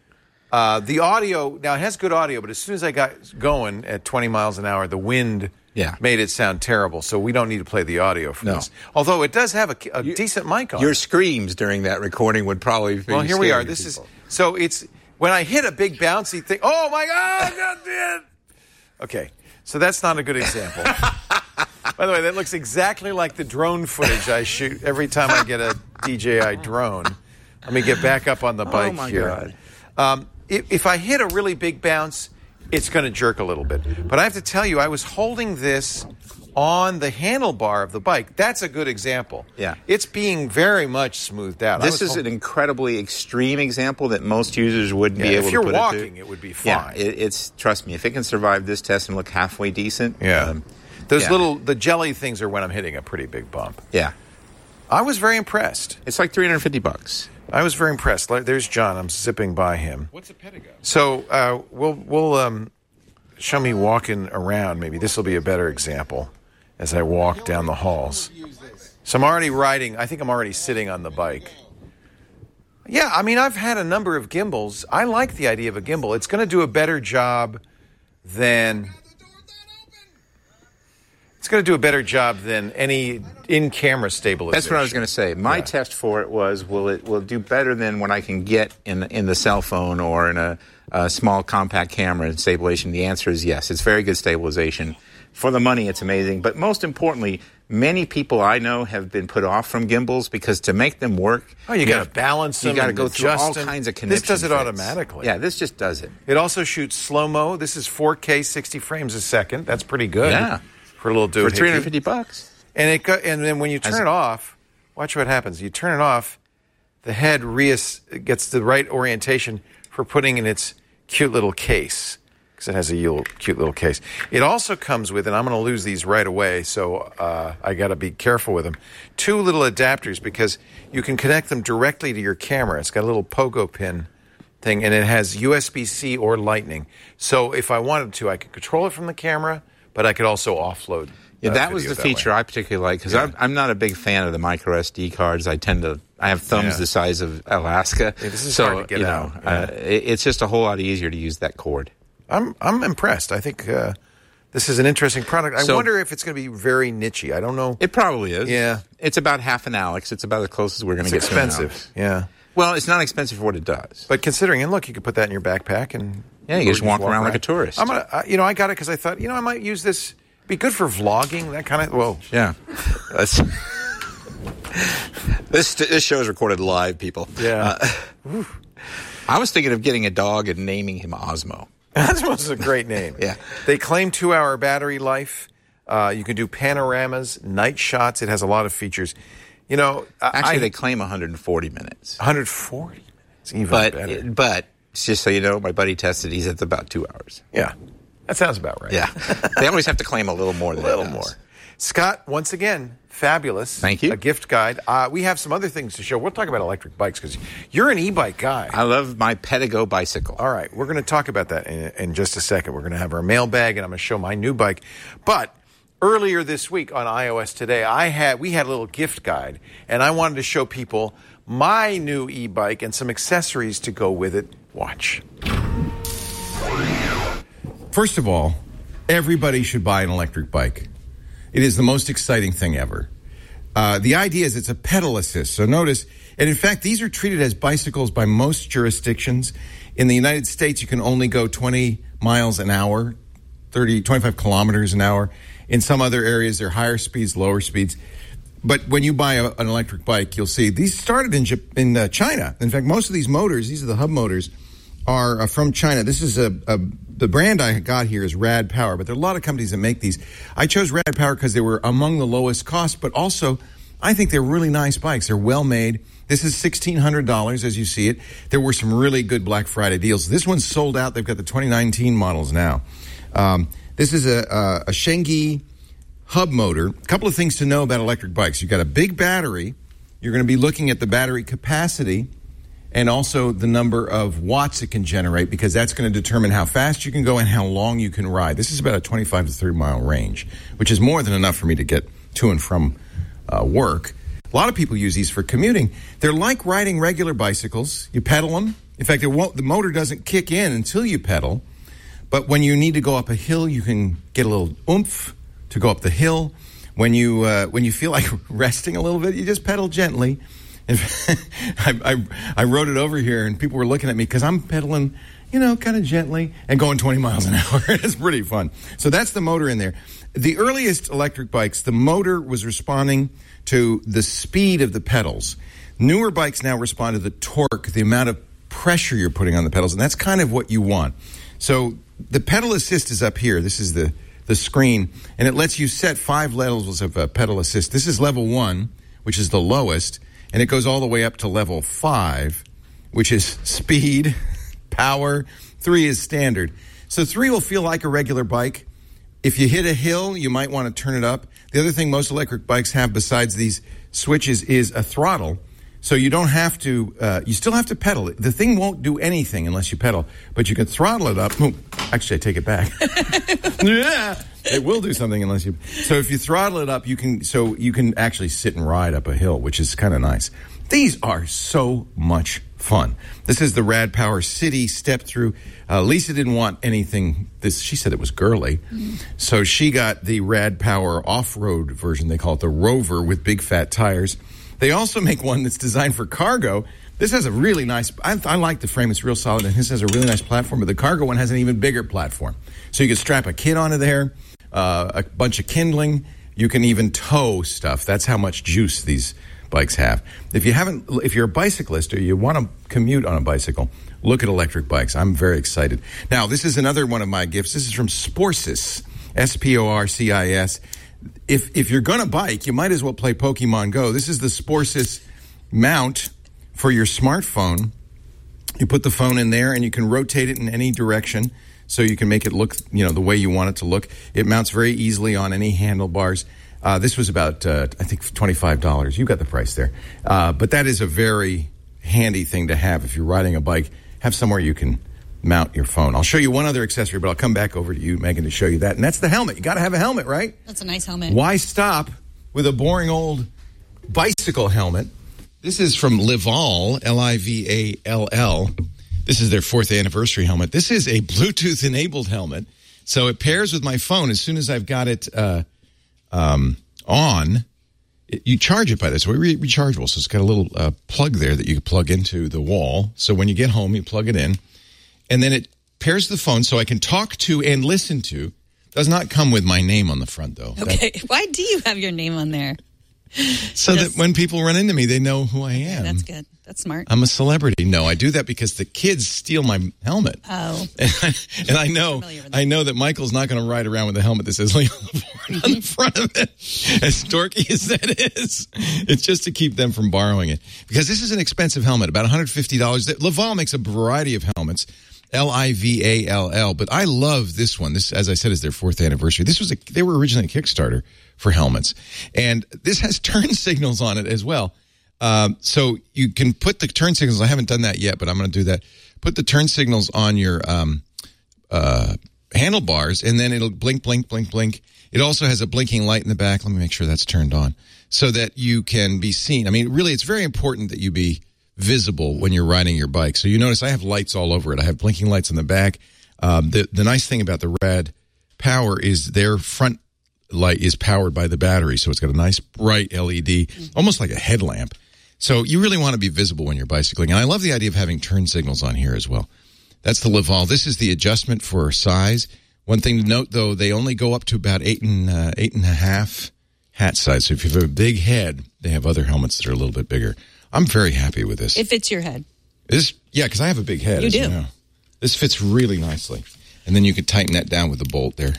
The audio, now it has good audio, but as soon as I got going at 20 miles an hour, the wind... made it sound terrible, so we don't need to play the audio for this. Although it does have a decent mic on. Your screams during that recording would probably be... Well, here we are. This is... So it's... When I hit a big bouncy thing... Oh, my God! God damn it! Okay, so that's not a good example. By the way, that looks exactly like the drone footage I shoot every time I get a DJI drone. Let me get back up on the bike here. God. If I hit a really big bounce... It's going to jerk a little bit. But I have to tell you, I was holding this on the handlebar of the bike. That's a good example. Yeah. It's being very much smoothed out. This is an incredibly extreme example that most users wouldn't be able to put it to. If you're walking, it would be fine. Yeah, trust me, if it can survive this test and look halfway decent. Yeah. The jelly things are when I'm hitting a pretty big bump. Yeah. I was very impressed. It's like $350. I was very impressed. There's John. I'm zipping by him. What's a pedigo? So we'll show me walking around. Maybe this will be a better example as I walk down the halls. So I'm already riding. I think I'm already sitting on the bike. Yeah, I mean, I've had a number of gimbals. I like the idea of a gimbal. It's going to do a better job than... It's going to do a better job than any in-camera stabilization. That's what I was going to say. My test for it was, will it do better than what I can get in the cell phone or in a small compact camera and stabilization? The answer is yes. It's very good stabilization. For the money, it's amazing. But most importantly, many people I know have been put off from gimbals because to make them work... Oh, you got to balance them. You got to go through all kinds of connections. This does it automatically. Yeah, this just does it. It also shoots slow-mo. This is 4K, 60 frames a second. That's pretty good. Yeah. For a little dude. For $350. And then when you turn it off, watch what happens. You turn it off, the head gets the right orientation for putting in its cute little case, because it has a cute little case. It also comes with, and I'm going to lose these right away, so I got to be careful with them, 2 little adapters, because you can connect them directly to your camera. It's got a little pogo pin thing, and it has USB-C or Lightning. So if I wanted to, I could control it from the camera, but I could also offload. Yeah, that was the feature I particularly like, because I'm not a big fan of the micro SD cards. I have thumbs the size of Alaska. Yeah, this is hard to get out. It's just a whole lot easier to use that cord. I'm impressed. I think this is an interesting product. I wonder if it's going to be very niche-y. I don't know. It probably is. Yeah. It's about half an Alex. It's about the closest we're going to get to an Alex. It's expensive. Yeah. Well, it's not expensive for what it does. But considering, and look, you could put that in your backpack and... Yeah, you just walk around like a tourist. I'm gonna, I got it because I thought, I might use this. Be good for vlogging, that kind of. Whoa. Yeah. This show is recorded live, people. Yeah. I was thinking of getting a dog and naming him Osmo. Osmo's a great name. Yeah. They claim 2-hour battery life. You can do panoramas, night shots. It has a lot of features. You know, Actually, they claim 140 minutes. 140 minutes, even better. But just so you know, my buddy tested. He's at about 2 hours. Yeah, that sounds about right. Yeah. They always have to claim a little more than a little that more. Scott, once again, fabulous. Thank you. A gift guide. We have some other things to show. We'll talk about electric bikes because you're an e-bike guy. I love my Pedigo bicycle. All right, we're going to talk about that in just a second. We're going to have our mailbag, and I'm going to show my new bike. But earlier this week on iOS Today, we had a little gift guide, and I wanted to show people my new e-bike and some accessories to go with it. Watch. First of all, everybody should buy an electric bike. It is the most exciting thing ever. The idea is it's a pedal assist. So notice, and in fact, these are treated as bicycles by most jurisdictions. In the United States, you can only go 20 miles an hour, 25 kilometers an hour. In some other areas, there are higher speeds, lower speeds. But when you buy an electric bike, you'll see these started in China. In fact, most of these motors, these are the hub motors, are from China. This is the brand I got here is Rad Power, but there are a lot of companies that make these. I chose Rad Power because they were among the lowest cost, but also I think they're really nice bikes. They're well made. This is $1,600 as you see it. There were some really good Black Friday deals. This one's sold out. They've got the 2019 models now. This is a Shengi hub motor. A couple of things to know about electric bikes. You've got a big battery. You're going to be looking at the battery capacity and also the number of watts it can generate, because that's going to determine how fast you can go and how long you can ride. This is about a 25 to 30 mile range, which is more than enough for me to get to and from work. A lot of people use these for commuting. They're like riding regular bicycles. You pedal them. In fact, the motor doesn't kick in until you pedal. But when you need to go up a hill, you can get a little oomph to go up the hill. When you feel like resting a little bit, you just pedal gently. I wrote it over here, and people were looking at me because I'm pedaling, kind of gently and going 20 miles an hour. It's pretty fun. So that's the motor in there. The earliest electric bikes, the motor was responding to the speed of the pedals. Newer bikes now respond to the torque, the amount of pressure you're putting on the pedals, and that's kind of what you want. So the pedal assist is up here. This is the screen, and it lets you set 5 levels of pedal assist. This is level 1, which is the lowest, and it goes all the way up to level 5, which is speed, power. 3 is standard. So 3 will feel like a regular bike. If you hit a hill, you might want to turn it up. The other thing most electric bikes have besides these switches is a throttle. So you don't have to, you still have to pedal it. The thing won't do anything unless you pedal, but you can throttle it up. Actually, I take it back. Yeah, it will do something unless you. So if you throttle it up, you can actually sit and ride up a hill, which is kind of nice. These are so much fun. This is the Rad Power City step through. Lisa didn't want anything. She said it was girly, so she got the Rad Power off-road version. They call it the Rover with big fat tires. They also make one that's designed for cargo. This has a really nice, I like the frame. It's real solid, and this has a really nice platform, but the cargo one has an even bigger platform. So you can strap a kid onto there, a bunch of kindling. You can even tow stuff. That's how much juice these bikes have. If you're a bicyclist or you want to commute on a bicycle, look at electric bikes. I'm very excited. Now, this is another one of my gifts. This is from Sporcis, Sporcis. If you're going to bike, you might as well play Pokemon Go. This is the Sporcis mount for your smartphone. You put the phone in there, and you can rotate it in any direction so you can make it look, the way you want it to look. It mounts very easily on any handlebars. This was about, I think, $25. You got the price there. But that is a very handy thing to have if you're riding a bike. Have somewhere you can mount your phone. I'll show you one other accessory, but I'll come back over to you, Megan, to show you that. And that's the helmet. You got to have a helmet, right? That's a nice helmet. Why stop with a boring old bicycle helmet? This is from Livall, Livall. This is their 4th anniversary helmet. This is a Bluetooth-enabled helmet, so it pairs with my phone. As soon as I've got it on, you charge it by this. So it's rechargeable, so it's got a little plug there that you can plug into the wall. So when you get home, you plug it in. And then it pairs the phone so I can talk to and listen to. Does not come with my name on the front, though. Okay. Why do you have your name on there? So that when people run into me, they know who I am. Okay, that's good. That's smart. I'm a celebrity. No, I do that because the kids steal my helmet. Oh. And I know that Michael's not going to ride around with a helmet that says Leo Laporte on the front of it. As dorky as that is, it's just to keep them from borrowing it. Because this is an expensive helmet, about $150. Laval makes a variety of helmets. Livall, but I love this one. This, as I said, is their 4th anniversary. They were originally a Kickstarter for helmets, and this has turn signals on it as well. So you can put the turn signals. I haven't done that yet, but I'm going to do that. Put the turn signals on your handlebars, and then it'll blink, blink, blink, blink. It also has a blinking light in the back. Let me make sure that's turned on so that you can be seen. I mean, really, it's very important that you be visible when you're riding your bike. So you notice I have lights all over it. I have blinking lights in the back. The nice thing about the Rad Power is their front light is powered by the battery. So it's got a nice bright LED, almost like a headlamp. So you really want to be visible when you're bicycling. And I love the idea of having turn signals on here as well. That's the Laval. This is the adjustment for size. One thing to note, though, they only go up to about 8.5 hat size. So if you have a big head, they have other helmets that are a little bit bigger. I'm very happy with this. It fits your head. Yeah, because I have a big head. You do. You know. This fits really nicely. And then you can tighten that down with the bolt there.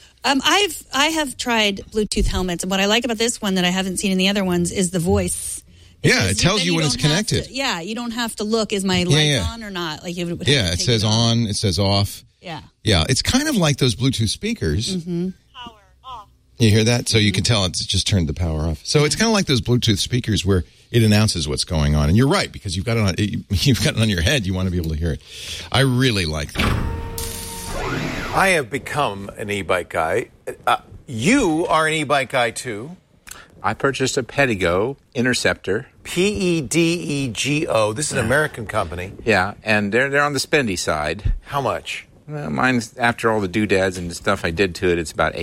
I have tried Bluetooth helmets, and what I like about this one that I haven't seen in the other ones is the voice. Yeah, it tells you when it's connected. You don't have to look, is my light on or not? Like it says on, it says off. Yeah. Yeah, it's kind of like those Bluetooth speakers. Mm-hmm. Power off. You hear that? So you can tell it's just turned the power off. So it's kind of like those Bluetooth speakers where it announces what's going on. And you're right, because you've got it on your head. You want to be able to hear it. I really like that. I have become an e-bike guy. You are an e-bike guy, too. I purchased a Pedego Interceptor. Pedego. This is an American company. Yeah, and they're on the spendy side. How much? Well, mine's, after all the doodads and the stuff I did to it, it's about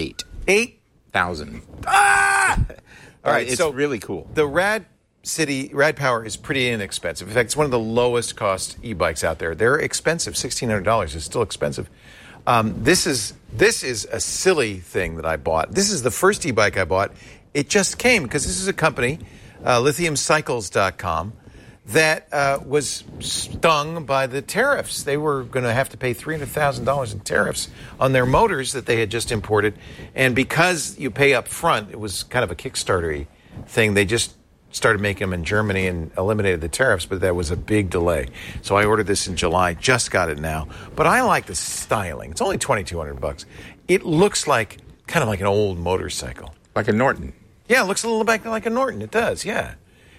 8,000. Ah! All right, it's really cool. The Rad Power is pretty inexpensive. In fact, it's one of the lowest cost e-bikes out there. They're expensive. $1,600 is still expensive. This is a silly thing that I bought. This is the first e-bike I bought. It just came because this is a company, lithiumcycles.com, that was stung by the tariffs. They were going to have to pay $300,000 in tariffs on their motors that they had just imported. And because you pay up front, it was kind of a Kickstarter-y thing. They just started making them in Germany and eliminated the tariffs, but that was a big delay. So I ordered this in July, just got it now. But I like the styling. It's only $2,200. It looks like kind of like an old motorcycle. Like a Norton. Yeah, it looks a little bit like a Norton. It does, yeah.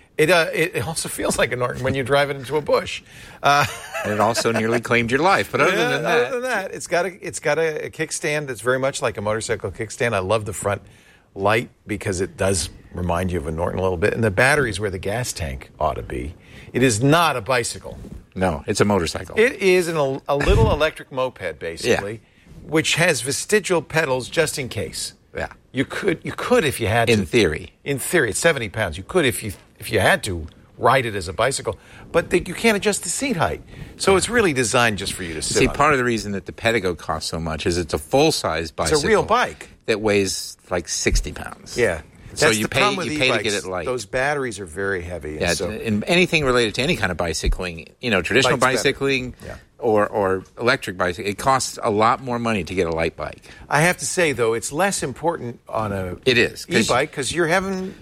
It also feels like a Norton when you drive it into a bush. And it also nearly claimed your life. But other than that, it's got a kickstand that's very much like a motorcycle kickstand. I love the front light because it does remind you of a Norton a little bit. And the battery's where the gas tank ought to be. It is not a bicycle. No, it's a motorcycle. It is a little electric moped, basically, which has vestigial pedals just in case. Yeah. You could if you had to. In theory. In theory, it's 70 pounds. You could if you had to ride it as a bicycle, but you can't adjust the seat height. So it's really designed just for you to sit on. See, part of the reason that the Pedego costs so much is it's a full-size bicycle. It's a real bike. That weighs like 60 pounds. Yeah. So That's you the pay problem with to e-bikes. get it light. Those batteries are very heavy. Yeah, and anything related to any kind of bicycling, traditional bicycling or electric bicycle, it costs a lot more money to get a light bike. I have to say, though, it's less important on e-bike because you're having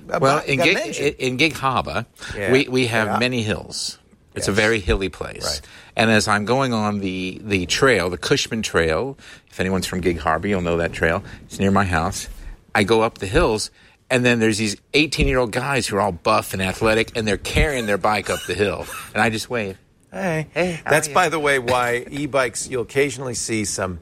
in Gig Harbor, we have many hills. It's a very hilly place. Right. And as I'm going on the trail, the Cushman Trail, if anyone's from Gig Harbor, you'll know that trail. It's near my house. I go up the hills, and then there's these 18-year-old guys who are all buff and athletic, and they're carrying their bike up the hill. And I just wave. Hey. That's, by the way, why e-bikes, you'll occasionally see some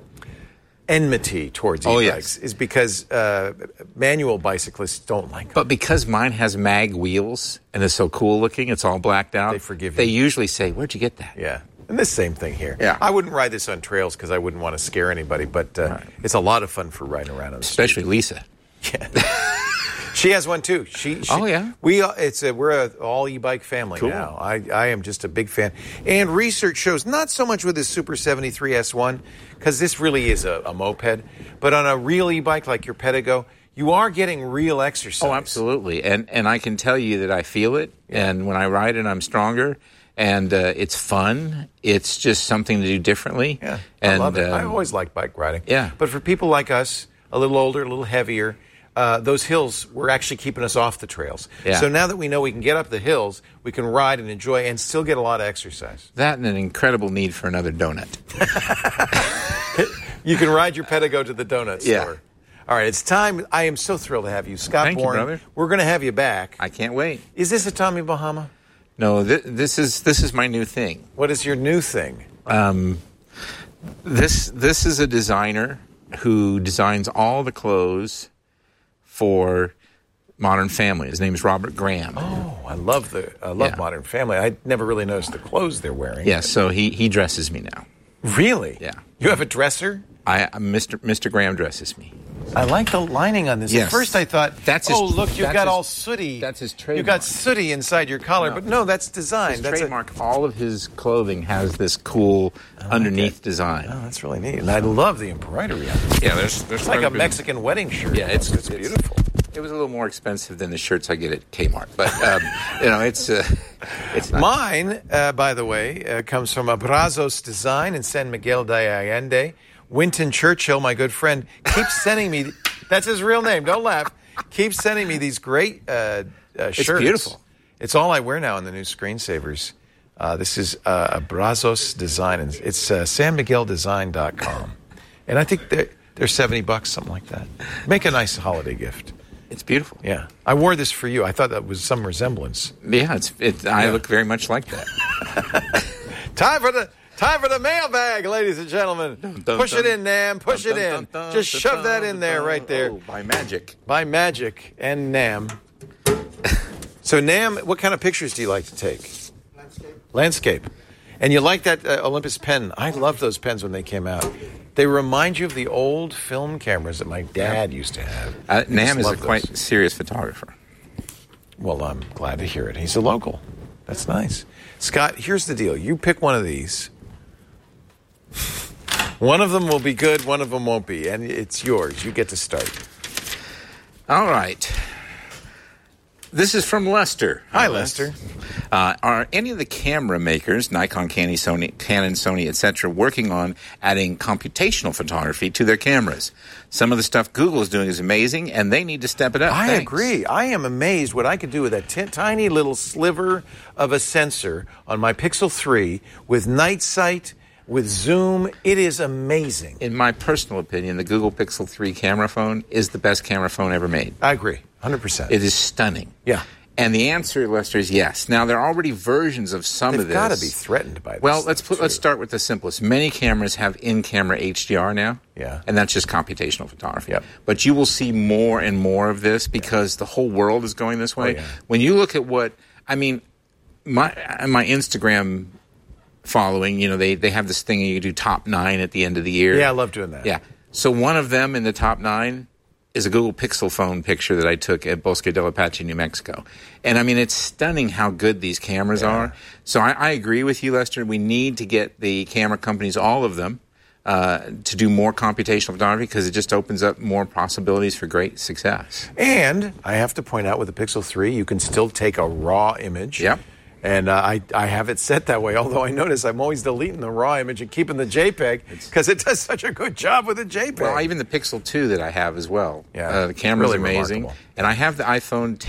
enmity towards e-bikes, is because manual bicyclists don't like them. But because mine has mag wheels and is so cool looking, it's all blacked out. They forgive you. They usually say, "Where'd you get that?" Yeah. And the same thing here. Yeah. I wouldn't ride this on trails because I wouldn't want to scare anybody, but it's a lot of fun for riding around on the Especially street. Lisa. Yeah. She has one too. We're an all e-bike family now. I am just a big fan. And research shows not so much with this Super 73 S1 because this really is a moped, but on a real e-bike like your Pedego, you are getting real exercise. Oh, absolutely. And I can tell you that I feel it. Yeah. And when I ride it, I'm stronger. And it's fun. It's just something to do differently. Yeah, and, I love it. I always like bike riding. Yeah. But for people like us, a little older, a little heavier, those hills were actually keeping us off the trails. Yeah. So now that we know we can get up the hills, we can ride and enjoy and still get a lot of exercise. That and an incredible need for another donut. You can ride your Pedigo to the donut store. Yeah. All right, it's time. I am so thrilled to have you. Scott Thank you, Bourne, brother. We're going to have you back. I can't wait. Is this a Tommy Bahama? No, this is my new thing. What is your new thing? This is a designer who designs all the clothes for Modern Family. His name is Robert Graham. Oh, I love Modern Family. I never really noticed the clothes they're wearing. Yeah, so he dresses me now. Really? Yeah. You have a dresser? Mr. Graham dresses me. I like the lining on this. Yes. At first I thought, look, you've got all sooty. That's his trademark. You've got sooty inside your collar, but no, that's design. His That's trademark. All of his clothing has this cool underneath design. Oh, that's really neat. And I love the embroidery on it. Yeah, there's It's like a Mexican wedding shirt. Yeah, it's beautiful. It was a little more expensive than the shirts I get at Kmart, but it's not. Mine, by the way, comes from Abrazos Design in San Miguel de Allende. Winton Churchill, my good friend, keeps sending me. That's his real name. Don't laugh. Keeps sending me these great shirts. It's beautiful. It's all I wear now in the new screensavers. This is Abrazos Design. It's sanmigueldesign.com. And I think they're $70, something like that. Make a nice holiday gift. It's beautiful. Yeah. I wore this for you. I thought that was some resemblance. Yeah, I look very much like that. Time for the mailbag, ladies and gentlemen. Push it in, Nam. Push it in. Just shove that in there, right there. Oh, by magic. By magic and Nam. So, Nam, what kind of pictures do you like to take? Landscape. And you like that Olympus pen. I loved those pens when they came out. They remind you of the old film cameras that my dad used to have. Nam is a quite serious photographer. Well, I'm glad to hear it. He's a local. That's nice. Scott, here's the deal. You pick one of these. One of them will be good, one of them won't be, and it's yours. You get to start. All right. This is from Lester. Hi, Lester. Are any of the camera makers, Nikon, Canon, Sony, etc., working on adding computational photography to their cameras? Some of the stuff Google is doing is amazing, and they need to step it up. I Thanks. agree. I am amazed what I could do with that tiny little sliver of a sensor on my Pixel 3 with night sight, with zoom. It is amazing. In my personal opinion, the Google Pixel 3 camera phone is the best camera phone ever made. I agree, 100%. It is stunning. Yeah. And the answer, Lester, is yes. Now, there are already versions of some of this. They've got to be threatened by this. Well, let's start with the simplest. Many cameras have in-camera HDR now. Yeah. And that's just computational photography. Yep. But you will see more and more of this because the whole world is going this way. Oh, yeah. When you look at my Instagram following, they have this thing you do top 9 at the end of the year. Yeah, I love doing that. Yeah. So one of them in the top 9 is a Google Pixel phone picture that I took at Bosque del Apache, New Mexico. And it's stunning how good these cameras are. So I agree with you, Lester. We need to get the camera companies, all of them, to do more computational photography because it just opens up more possibilities for great success. And I have to point out with the Pixel 3, you can still take a raw image. Yep. And I have it set that way, although I notice I'm always deleting the raw image and keeping the JPEG because it does such a good job with the JPEG. Well, even the Pixel 2 that I have as well. Yeah, the camera's really amazing. remarkable. And I have the iPhone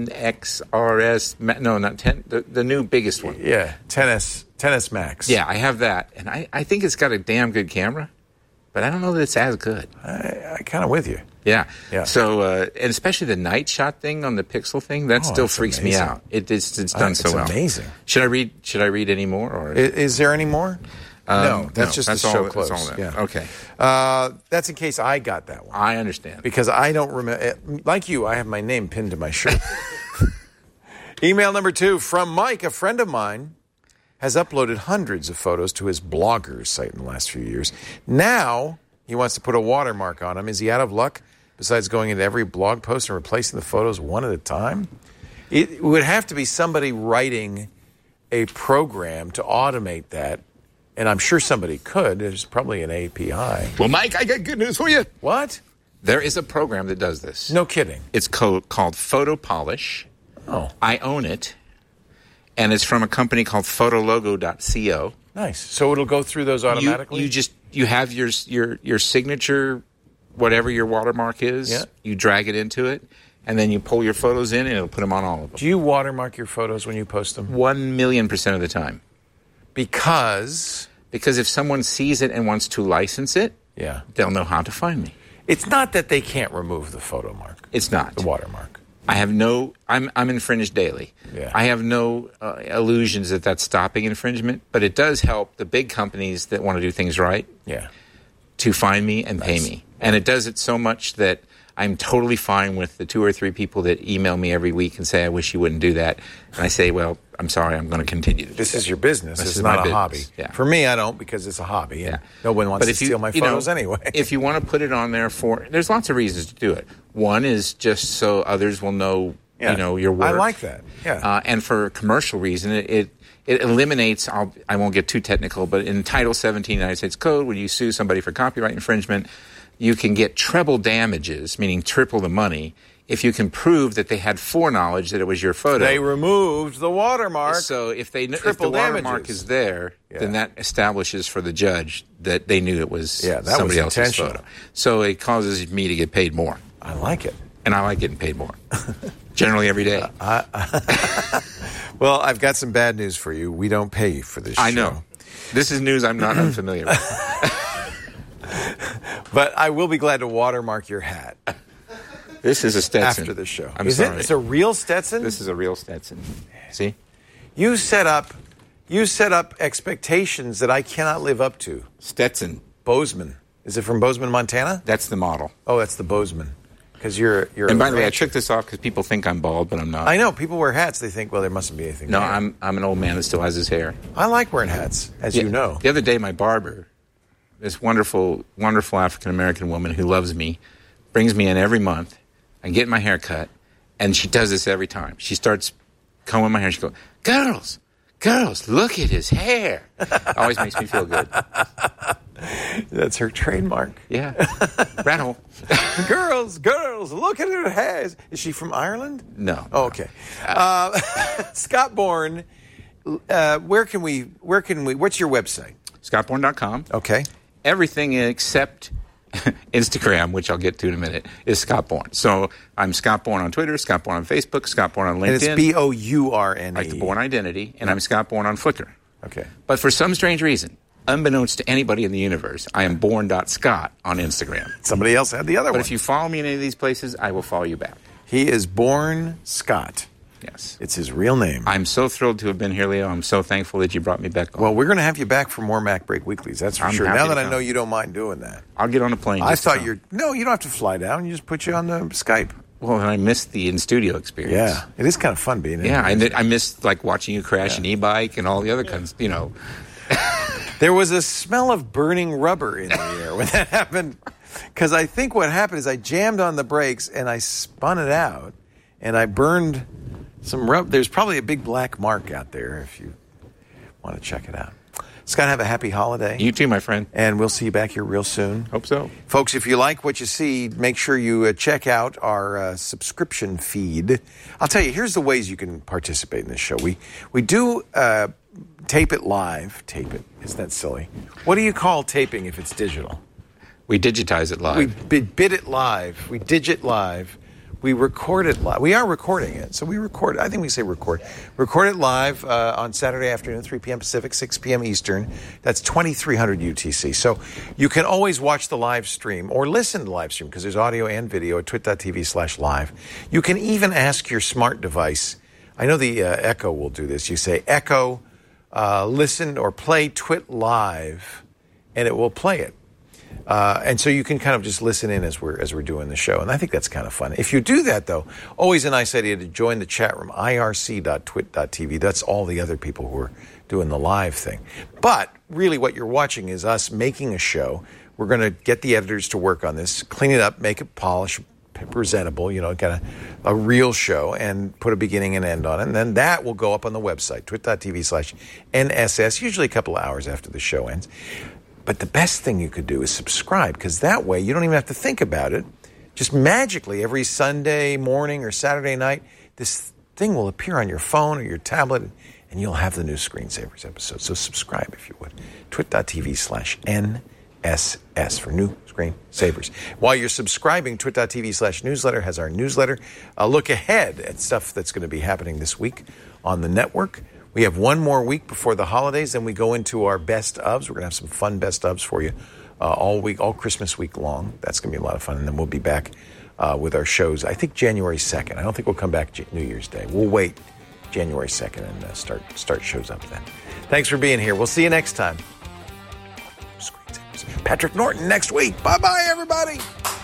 XRS, no, not 10, the new biggest one. Yeah, XS Max. Yeah, I have that. And I think it's got a damn good camera, but I don't know that it's as good. I kind of with you. Yeah. Yeah. So, and especially the night shot thing on the Pixel thing, that still that's freaks amazing. me out. It's done so well. It's amazing. Should I read any more? Or Is there any more? No, that's just that's the show all, close. That's all that. Yeah. Okay. That's in case I got that one. I understand. Because I don't remember. Like you, I have my name pinned to my shirt. Email number 2 from Mike, a friend of mine, has uploaded hundreds of photos to his bloggers site in the last few years. Now he wants to put a watermark on them. Is he out of luck? Besides going into every blog post and replacing the photos one at a time? It would have to be somebody writing a program to automate that. And I'm sure somebody could. There's probably an API. Well, Mike, I got good news for you. What? There is a program that does this. No kidding. It's called Photo Polish. Oh, I own it, and it's from a company called Photologo.co. nice. So it'll go through those automatically? You have your signature, whatever your watermark is. Yeah. You drag it into it, and then you pull your photos in, and it'll put them on all of them. Do you watermark your photos when you post them? 1,000,000% of the time. Because if someone sees it and wants to license it, yeah, they'll know how to find me. it's not that they can't remove the photo mark. It's not. The watermark. I have I'm infringed daily. Yeah. I have no illusions that that's stopping infringement, but it does help the big companies that want to do things right Yeah. to find me and pay me. And it does it so much that I'm totally fine with the 2 or 3 people that email me every week and say, I wish you wouldn't do that. And I say, well, I'm sorry, I'm going to continue to do This that. is your business. This It's is my not a business. hobby. Yeah. For me, I don't because it's a hobby. And Yeah. no one wants But to if you- steal my you know, photos anyway. If you want to put it on there there's lots of reasons to do it. One is just so others will know, Yeah. your work. I like that. Yeah. And for a commercial reason, it eliminates, I won't get too technical, but in Title 17 United States Code, when you sue somebody for copyright infringement, you can get treble damages, meaning triple the money, if you can prove that they had foreknowledge that it was your photo. They removed the watermark. So if the Triple watermark damages. is there, then that establishes for the judge that they knew it was Yeah, that somebody was else's intentional. photo. So it causes me to get paid more. I like it. And I like getting paid more. Generally every day. Well, I've got some bad news for you. We don't pay you for this show. I know. This is news I'm not unfamiliar with. But I will be glad to watermark your hat This is a Stetson. after the show. I'm Is sorry. it? It's a real Stetson? This is a real Stetson. See? You set up expectations that I cannot live up to. Stetson. Bozeman. Is it from Bozeman, Montana? That's the model. Oh, that's the Bozeman. Because you're. And by the way, I rancher. took this off because people think I'm bald, but I'm not. I know people wear hats. They think, well, there mustn't be anything. No, there. I'm an old man that still has his hair. I like wearing hats, as you know. The other day, my barber, this wonderful, wonderful African-American woman who loves me, brings me in every month. I get my hair cut, and she does this every time. She starts combing my hair. She goes, girls, look at his hair. Always makes me feel good. That's her trademark. Yeah. Rattle. girls, look at her hair. Is she from Ireland? No. Oh, okay. Scott Bourne, where can we, what's your website? ScottBourne.com. Okay. Everything except Instagram, which I'll get to in a minute, is Scott Bourne. So I'm Scott Bourne on Twitter, Scott Bourne on Facebook, Scott Bourne on LinkedIn. And it's Bourne. Like the Bourne Identity, and I'm Scott Bourne on Flickr. Okay. But for some strange reason, unbeknownst to anybody in the universe, I am Bourne.Scott on Instagram. Somebody else had the other But one. if you follow me in any of these places, I will follow you back. He is Bourne Scott. Yes. It's his real name. I'm so thrilled to have been here, Leo. I'm so thankful that you brought me back on. Well, we're going to have you back for more Mac Break Weeklies. That's for I'm sure. happy Now to that I come. know you don't mind doing that. I'll get on a plane. I just to thought come. No, you don't have to fly down. You just put you on the Skype. Well, and I missed the in-studio experience. Yeah. It is kind of fun being in Yeah, here. I missed, like, watching you crash an e-bike and all the other kinds, There was a smell of burning rubber in the air when that happened. Because I think what happened is I jammed on the brakes and I spun it out and I burned some rubber. There's probably a big black mark out there if you want to check it out. Scott, have a happy holiday. You too, my friend. And we'll see you back here real soon. Hope so. Folks, if you like what you see, make sure you check out our subscription feed. I'll tell you, here's the ways you can participate in this show. We do tape it live. Tape it. Isn't that silly? What do you call taping if it's digital? We digitize it live. We bid it live. We digit live. We record it live. We are recording it. So we record. I think we say record. Record it live on Saturday afternoon, 3 p.m. Pacific, 6 p.m. Eastern. That's 2300 UTC. So you can always watch the live stream or listen to the live stream because there's audio and video at twit.tv/live. You can even ask your smart device. I know the Echo will do this. You say, Echo, listen or play Twit Live, and it will play it. And so you can kind of just listen in as we're doing the show. And I think that's kind of fun. If you do that, though, always a nice idea to join the chat room, irc.twit.tv. That's all the other people who are doing the live thing. But really what you're watching is us making a show. We're going to get the editors to work on this, clean it up, make it polished, presentable, get a real show and put a beginning and end on it. And then that will go up on the website, twit.tv/NSS, usually a couple of hours after the show ends. But the best thing you could do is subscribe, because that way you don't even have to think about it. just magically every Sunday morning or Saturday night, this thing will appear on your phone or your tablet, and you'll have the new Screensavers episode. So subscribe if you would. twit.tv/NSS for new Screensavers. While you're subscribing, twit.tv/newsletter has our newsletter. A look ahead at stuff that's going to be happening this week on the network. We have one more week before the holidays, then we go into our best ofs. We're going to have some fun best ofs for you all week, all Christmas week long. That's going to be a lot of fun. And then we'll be back with our shows, I think January 2nd. I don't think we'll come back New Year's Day. We'll wait January 2nd and start shows up then. Thanks for being here. We'll see you next time. Patrick Norton next week. Bye-bye, everybody.